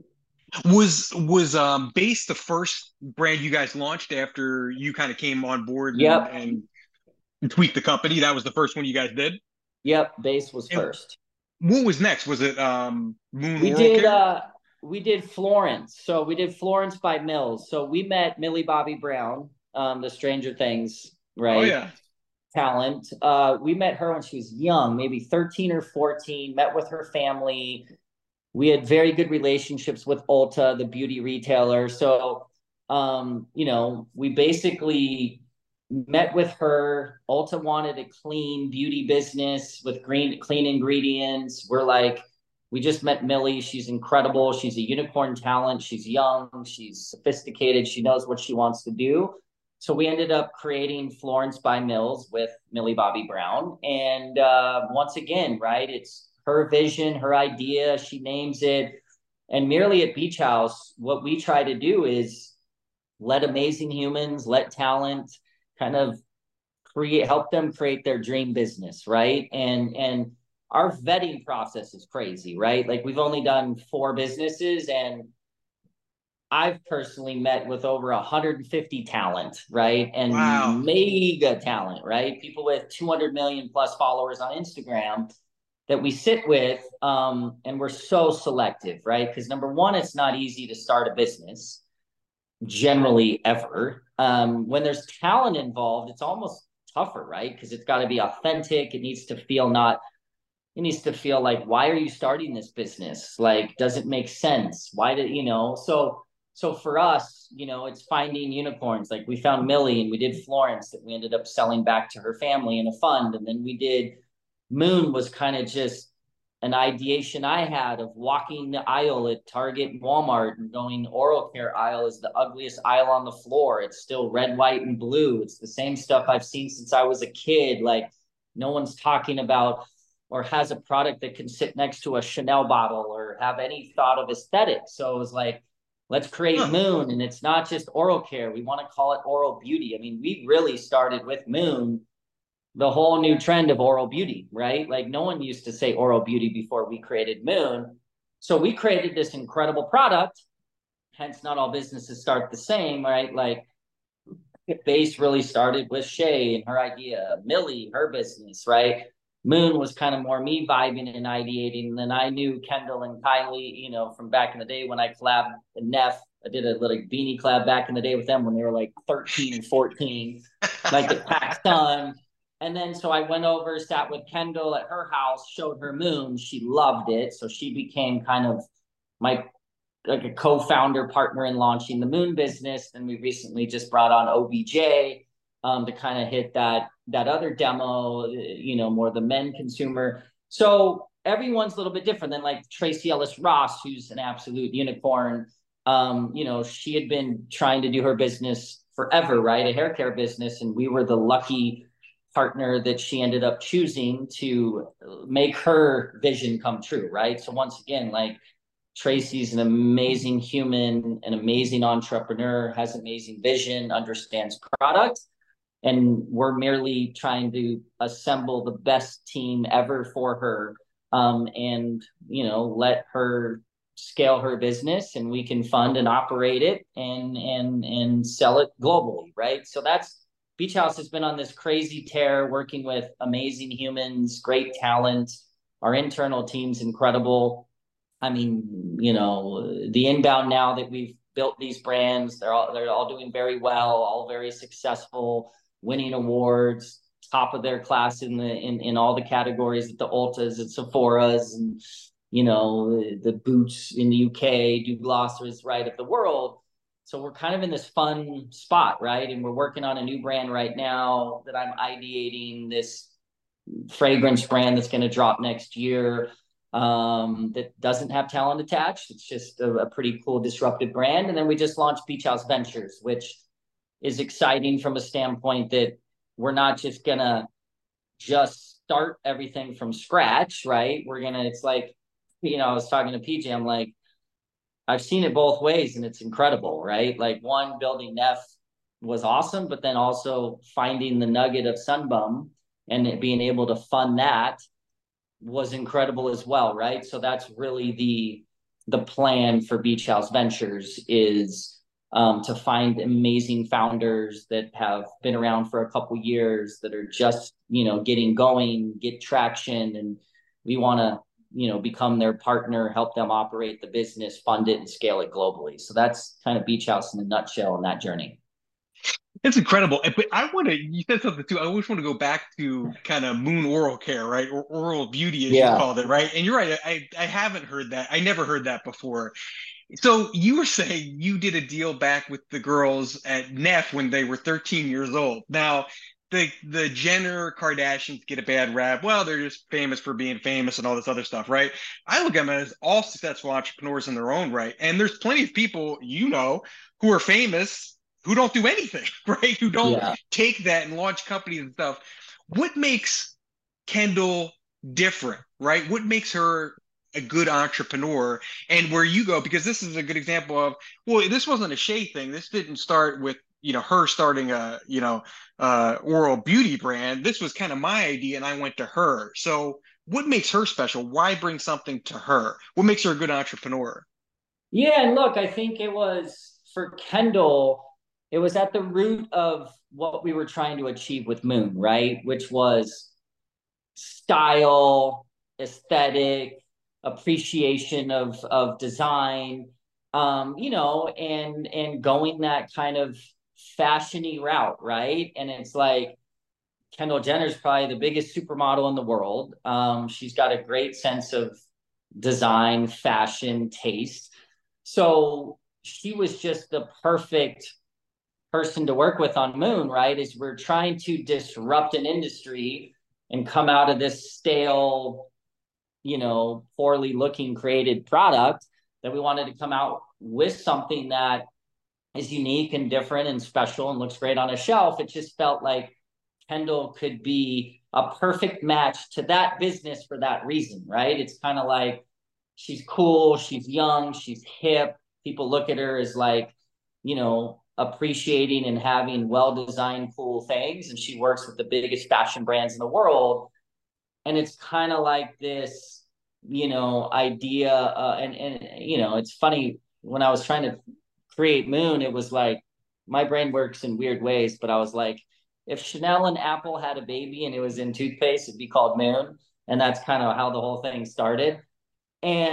Was was um Base the first brand you guys launched after you kind of came on board and, yep. and tweaked the company? That was the first one you guys did? Yep, Base was and first. What was next? Was it um Moon we Oral did Care? uh we did Florence. So we did Florence by Mills. So we met Millie Bobby Brown, um, the Stranger Things, right? Oh yeah. Talent. Uh, we met her when she was young, maybe thirteen or fourteen, met with her family. We had very good relationships with Ulta, the beauty retailer. So, um, you know, we basically met with her. Ulta wanted a clean beauty business with green, clean ingredients. We're like, we just met Millie. She's incredible. She's a unicorn talent. She's young. She's sophisticated. She knows what she wants to do. So we ended up creating Florence by Mills with Millie Bobby Brown. And uh, once again, right, it's her vision, her idea, she names it. And merely at Beach House, what we try to do is let amazing humans, let talent kind of create, help them create their dream business, right? And, and our vetting process is crazy, right? Like we've only done four businesses, and I've personally met with over one hundred fifty talent, right? And wow. mega talent, right? People with two hundred million plus followers on Instagram that we sit with. Um, and we're so selective, right? Because number one, it's not easy to start a business generally ever. Um, when there's talent involved, it's almost tougher, right? Because it's got to be authentic. It needs to feel not, it needs to feel like, why are you starting this business? Like, does it make sense? Why did, you know, so So for us, you know, it's finding unicorns. Like we found Millie, and we did Florence that we ended up selling back to her family in a fund. And then we did Moon, was kind of just an ideation I had of walking the aisle at Target and Walmart and going, oral care aisle is the ugliest aisle on the floor. It's still red, white, and blue. It's the same stuff I've seen since I was a kid. Like no one's talking about or has a product that can sit next to a Chanel bottle or have any thought of aesthetics. So it was like, let's create huh. Moon. And it's not just oral care. We want to call it oral beauty. I mean, we really started with Moon, the whole new trend of oral beauty, right? Like no one used to say oral beauty before we created Moon. So we created this incredible product. Hence, not all businesses start the same, right? Like Base really started with Shay and her idea, Millie, her business, right? Moon was kind of more me vibing and ideating. And then I knew Kendall and Kylie, you know, from back in the day when I collabed with Neff I did a little beanie collab back in the day with them when they were like thirteen and fourteen, like the PacSun. And then so I went over, sat with Kendall at her house, showed her Moon. She loved it. So she became kind of my like a co-founder partner in launching the Moon business. And we recently just brought on O B J um, to kind of hit that that other demo, you know, more the men consumer. So everyone's a little bit different than like Tracy Ellis Ross, who's an absolute unicorn. Um, you know, she had been trying to do her business forever, right? A hair care business. And we were the lucky partner that she ended up choosing to make her vision come true, right? So once again, like Tracy's an amazing human, an amazing entrepreneur, has amazing vision, understands product. And we're merely trying to assemble the best team ever for her, um, and, you know, let her scale her business, and we can fund and operate it and, and, and sell it globally. Right. So that's, Beach House has been on this crazy tear, working with amazing humans, great talent. Our internal team's incredible. I mean, you know, the inbound now that we've built these brands, they're all, they're all doing very well, all very successful, winning awards, top of their class in the in, in all the categories at the Ultas, at Sephora's, and, you know, the, the Boots in the U K, Douglas, right, of the world. So we're kind of in this fun spot, right? And we're working on a new brand right now that I'm ideating, this fragrance brand that's going to drop next year, um, that doesn't have talent attached. It's just a, a pretty cool disruptive brand. And then we just launched Beach House Ventures, which is exciting from a standpoint that we're not just going to just start everything from scratch, right? We're going to, it's like, you know, I was talking to P J, I'm like, I've seen it both ways and it's incredible, right? Like, one, building Neff was awesome, but then also finding the nugget of Sunbum and it being able to fund that was incredible as well, right? So that's really the the plan for Beach House Ventures, is um, to find amazing founders that have been around for a couple years, that are just, you know, getting going, get traction, and we want to, you know, become their partner, help them operate the business, fund it, and scale it globally. So that's kind of Beach House in a nutshell in that journey. It's incredible. But I want to, you said something too. I always want to go back to kind of Moon Oral Care, right? Or oral beauty, as yeah. you called it, right? And you're right. I, I haven't heard that. I never heard that before. So you were saying you did a deal back with the girls at Neff when they were thirteen years old. Now, the the Jenner Kardashians get a bad rap. Well, they're just famous for being famous and all this other stuff, right? I look at them as all successful entrepreneurs in their own right. And there's plenty of people, you know, who are famous who don't do anything, right? Who don't yeah. take that and launch companies and stuff. What makes Kendall different, right? What makes her a good entrepreneur? And where you go, because this is a good example of, well, this wasn't a Shay thing. This didn't start with, you know, her starting a, you know, uh, oral beauty brand. This was kind of my idea and I went to her. So what makes her special? Why bring something to her? What makes her a good entrepreneur? Yeah, and look, I think it was, for Kendall, it was at the root of what we were trying to achieve with Moon, right? Which was style, aesthetic, appreciation of, of design, um, you know, and, and going that kind of fashion-y route, right? And it's like, Kendall Jenner's probably the biggest supermodel in the world. Um, she's got a great sense of design, fashion, taste. So she was just the perfect person to work with on Moon, right? Is we're trying to disrupt an industry and come out of this stale, you know, poorly looking created product, that we wanted to come out with something that is unique and different and special and looks great on a shelf. It just felt like Kendall could be a perfect match to that business for that reason, right? It's kind of like, she's cool, she's young, she's hip. People look at her as like, you know, appreciating and having well-designed, cool things. And she works with the biggest fashion brands in the world. And it's kind of like this, you know, idea. Uh, and, and, you know, it's funny, when I was trying to create Moon, it was like, my brain works in weird ways, but I was like, if Chanel and Apple had a baby and it was in toothpaste, it'd be called Moon. And that's kind of how the whole thing started. And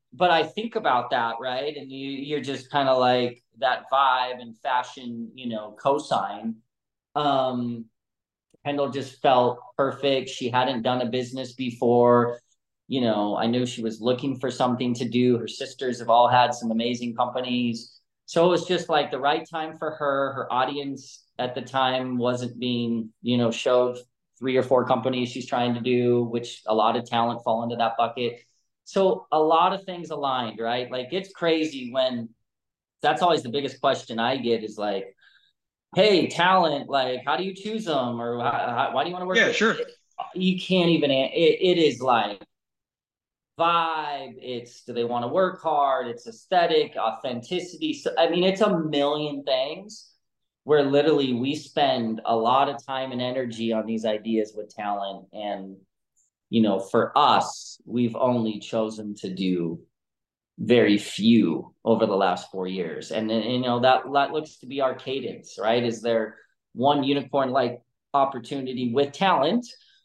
but I think about that, right? And you, you're just kind of like that vibe and fashion, you know, cosign. Um, Kendall just felt perfect. She hadn't done a business before. You know, I knew she was looking for something to do. Her sisters have all had some amazing companies. So it was just like the right time for her. Her audience at the time wasn't being, you know, showed three or four companies she's trying to do, which a lot of talent fall into that bucket. So a lot of things aligned, right? Like it's crazy when that's always the biggest question I get is like, hey, talent, like, how do you choose them? Or how, how, why do you want to work Yeah, with sure. it? You can't even, it, it is like vibe. It's, do they want to work hard? It's aesthetic, authenticity. So, I mean, it's a million things where literally we spend a lot of time and energy on these ideas with talent. And, you know, for us, we've only chosen to do very few over the last four years. And, and you know, that, that looks to be our cadence, right? Is there one unicorn like opportunity with talent?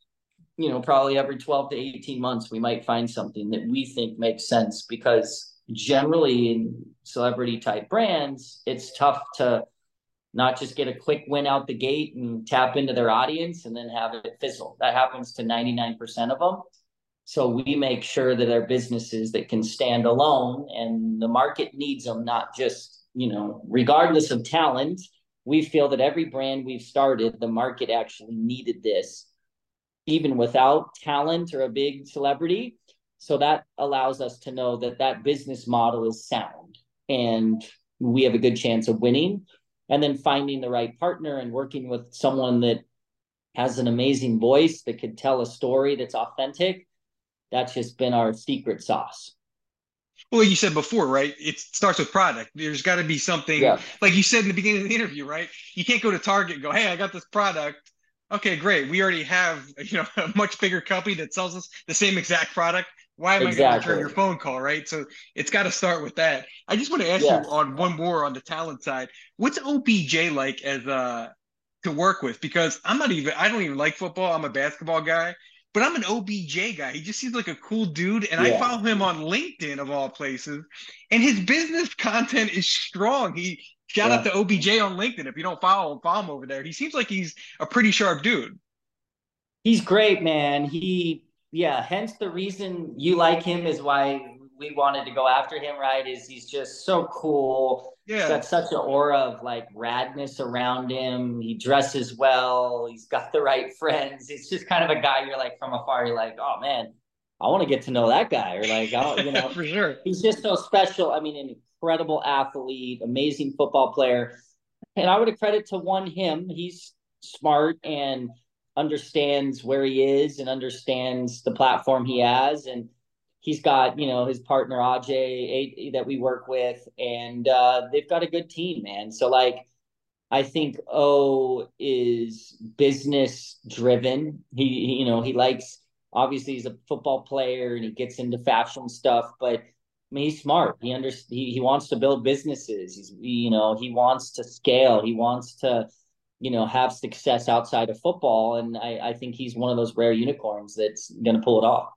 You know, probably every twelve to eighteen months, we might find something that we think makes sense because generally in celebrity type brands, it's tough to not just get a quick win out the gate and tap into their audience and then have it fizzle. That happens to ninety-nine percent of them. So we make sure that they're businesses that can stand alone and the market needs them, not just, you know, regardless of talent. We feel that every brand we've started, the market actually needed this, even without talent or a big celebrity. So that allows us to know that that business model is sound and we have a good chance of winning. And then finding the right partner and working with someone that has an amazing voice that could tell a story that's authentic. That's just been our secret sauce. Well, like you said before, right? It starts with product. There's got to be something, Yeah, like you said in the beginning of the interview, right? You can't go to Target and go, "Hey, I got this product." Okay, great. We already have, you know, a much bigger company that sells us the same exact product. Why am I going to return exactly. your phone call, right? So it's got to start with that. I just want to ask you Yes. on one more on the talent side. What's O B J like as uh to work with? Because I'm not even, I don't even like football. I'm a basketball guy, but I'm an O B J guy. He just seems like a cool dude. And I Yeah. follow him on LinkedIn of all places. And his business content is strong. He shout out Yeah. to O B J on LinkedIn. If you don't follow him, follow him over there. He seems like he's a pretty sharp dude. He's great, man. He, yeah, hence the reason you like him is why we wanted to go after him, right? Is he's just so cool. He's Yeah. got such an aura of like radness around him. He dresses well. He's got the right friends. It's just kind of a guy you're like from afar, you're like, oh man, I want to get to know that guy. Or like, oh, you know, For sure. he's just so special. I mean, an incredible athlete, amazing football player. And I would accredit to one him. He's smart and understands where he is and understands the platform he has. And he's got, you know, his partner Ajay that we work with, and uh, they've got a good team, man. So like, I think O is business driven. He, he, you know, he likes, obviously he's a football player and he gets into fashion stuff, but I mean, he's smart. He under he, he wants to build businesses. He's, you know, he wants to scale. He wants to, you know, have success outside of football. And I, I think he's one of those rare unicorns that's going to pull it off.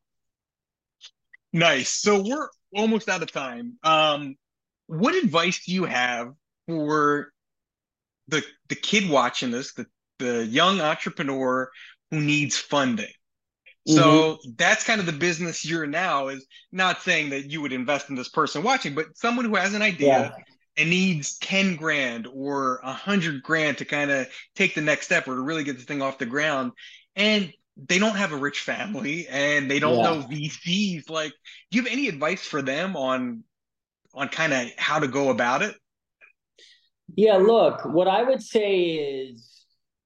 Nice. So we're almost out of time. Um, what advice do you have for the the kid watching this, the the young entrepreneur who needs funding? Mm-hmm. So that's kind of the business you're now, is not saying that you would invest in this person watching, but someone who has an idea Yeah. and needs ten grand or a hundred grand to kind of take the next step or to really get the thing off the ground. And they don't have a rich family and they don't know Yeah. V Cs. Like, do you have any advice for them on on kind of how to go about it? Yeah. Look, what I would say is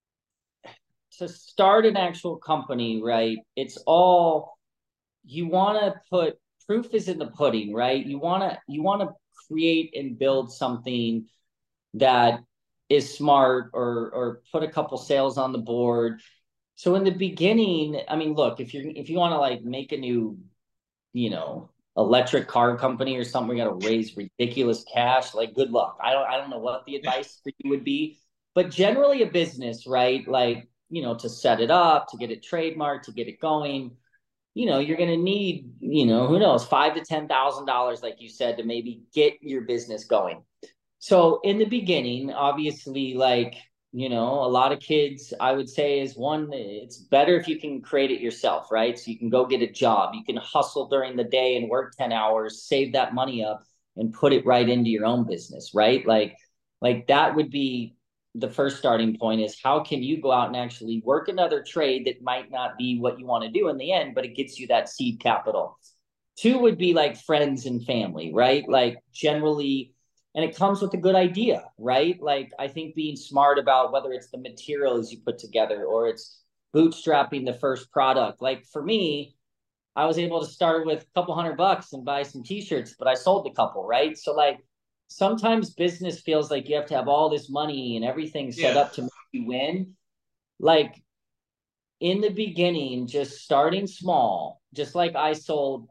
to start an actual company, right? It's all you want to put proof is in the pudding, right? You want to you want to create and build something that is smart or or put a couple sales on the board. So in the beginning, I mean, look, if you're if you want to like make a new, you know, electric car company or something, we got to raise ridiculous cash. Like, good luck. I don't I don't know what the advice for you would be, but generally a business, right? Like, you know, to set it up, to get it trademarked, to get it going. you know, you're going to need, you know, who knows, five to ten thousand dollars, like you said, to maybe get your business going. So in the beginning, obviously, like, you know, a lot of kids, I would say, is one, it's better if you can create it yourself, right? So you can go get a job, you can hustle during the day and work ten hours, save that money up and put it right into your own business, right? Like, like that would be the first starting point, is how can you go out and actually work another trade that might not be what you want to do in the end, but it gets you that seed capital. Two would be like friends and family, right? Like generally, and it comes with a good idea, right? Like I think being smart about whether it's the materials you put together or it's bootstrapping the first product. Like for me, I was able to start with a couple hundred bucks and buy some t-shirts, but I sold a couple, right? So like sometimes business feels like you have to have all this money and everything set Yeah. up to make you win. Like in the beginning, just starting small, just like I sold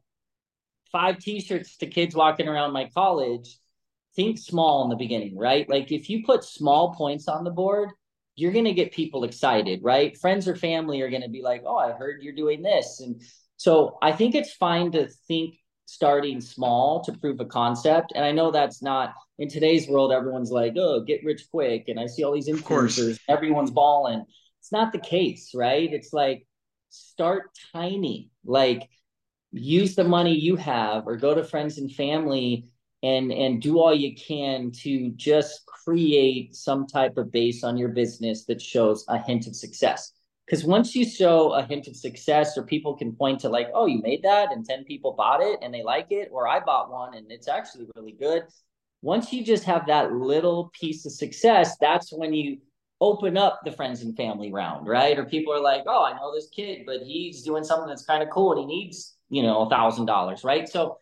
five t-shirts to kids walking around my college. Think small in the beginning, right? Like if you put small points on the board, you're going to get people excited, right? Friends or family are going to be like, oh, I heard you're doing this. And so I think it's fine to think starting small to prove a concept. And I know that's not, in today's world, everyone's like, oh, get rich quick. And I see all these Of course. influencers, everyone's balling. It's not the case, right? It's like, start tiny, like use the money you have or go to friends and family and and do all you can to just create some type of base on your business that shows a hint of success. Because once you show a hint of success, or people can point to like, oh, you made that and ten people bought it and they like it, or I bought one and it's actually really good. Once you just have that little piece of success, that's when you open up the friends and family round, right? Or people are like, oh, I know this kid, but he's doing something that's kind of cool and he needs, you know, a thousand dollars, right? So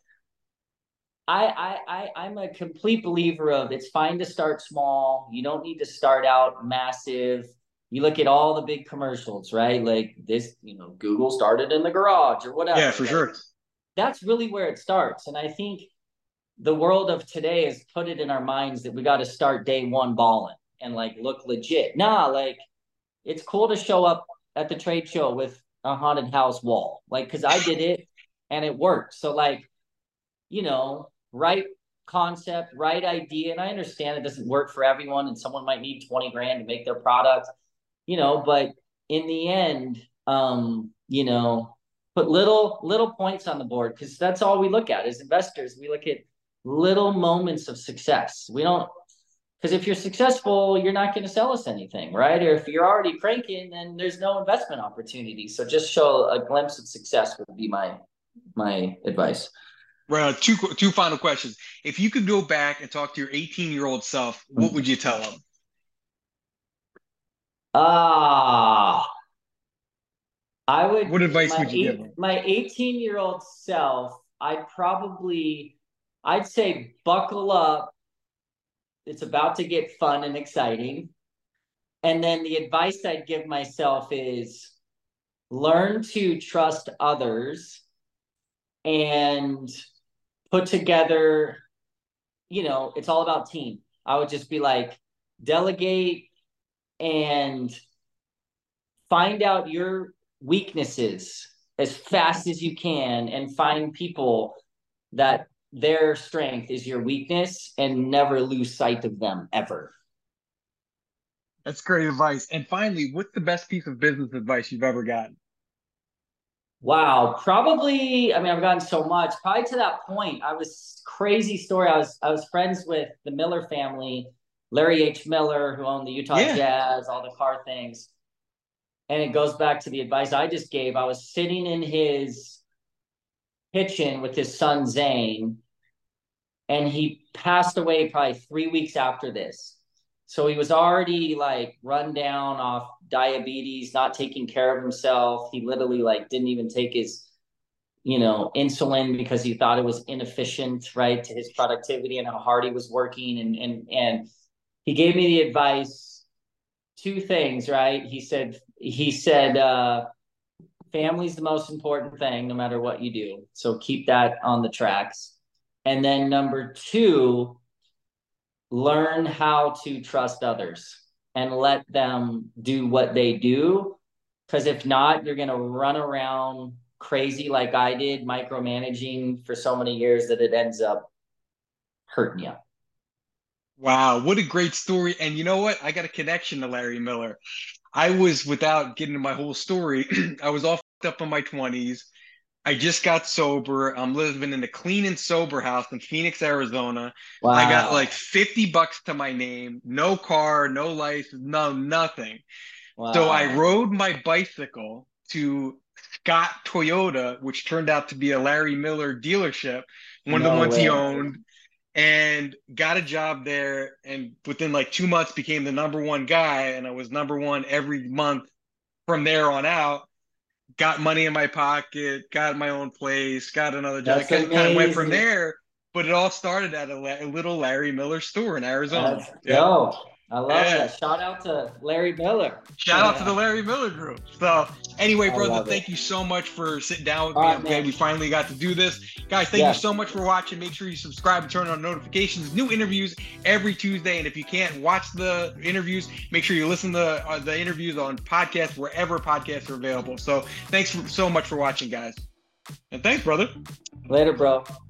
I, I, I, I'm a complete believer of it's fine to start small. You don't need to start out massive. You look at all the big commercials, right? Like this, you know, Google started in the garage or whatever. Yeah, for like, sure. That's really where it starts. And I think the world of today has put it in our minds that we got to start day one balling and like look legit. Nah, like it's cool to show up at the trade show with a haunted house wall, like because I did it and it worked. So like, you know, right concept, right idea. And I understand it doesn't work for everyone and someone might need twenty grand to make their product, you know, but in the end, um, you know, put little, little points on the board because that's all we look at as investors. We look at little moments of success. We don't, because if you're successful, you're not going to sell us anything, right? Or if you're already cranking, then there's no investment opportunity. So just show a glimpse of success would be my my advice. Right. Two two final questions. If you could go back and talk to your eighteen year old self, what would you tell him? Ah, I would. What advice My would you give eight, him? my eighteen year old self, I'd probably, I'd say, buckle up. It's about to get fun and exciting. And then the advice I'd give myself is learn to trust others and put together, you know, it's all about team. I would just be like, delegate and find out your weaknesses as fast as you can and find people that their strength is your weakness and never lose sight of them ever. That's great advice. And finally, what's the best piece of business advice you've ever gotten? Wow, probably. I mean, I've gotten so much. Probably to that point, I was crazy story. I was I was friends with the Miller family, Larry H. Miller, who owned the Utah Yeah. Jazz, all the car things. And it goes back to the advice I just gave. I was sitting in his kitchen with his son Zane, and he passed away probably three weeks after this. So he was already like run down off diabetes, not taking care of himself. He literally like didn't even take his, you know, insulin because he thought it was inefficient, right, to his productivity and how hard he was working. And and and he gave me the advice, two things, right? He said, he said, uh, family's the most important thing, no matter what you do. So keep that on the tracks. And then number two, learn how to trust others and let them do what they do. Because if not, you're going to run around crazy like I did, micromanaging for so many years, that it ends up hurting you. Wow, what a great story. And you know what? I got a connection to Larry Miller. I was, without getting into my whole story, I was all fucked up in my twenties. I just got sober. I'm living in a clean and sober house in Phoenix, Arizona. Wow. I got like fifty bucks to my name, no car, no license, no nothing. Wow. So I rode my bicycle to Scott Toyota, which turned out to be a Larry Miller dealership, one No of the ones way. he owned, and got a job there. And within like two months became the number one guy. And I was number one every month from there on out. Got money in my pocket, got my own place, got another job. That's Kind of, kind of went from amazing. there, but it all started at a, a little Larry Miller store in Arizona. That's Yeah. dope. I love Yeah. that. Shout out to Larry Miller. Shout out to the Larry Miller group. So anyway, I brother, love thank it. you so much for sitting down with All me. right, I'm glad man. we finally got to do this. Guys, thank Yeah. you so much for watching. Make sure you subscribe and turn on notifications. New interviews every Tuesday. And if you can't watch the interviews, make sure you listen to uh, the interviews on podcasts, wherever podcasts are available. So thanks for, so much for watching, guys. And thanks, brother. Later, bro.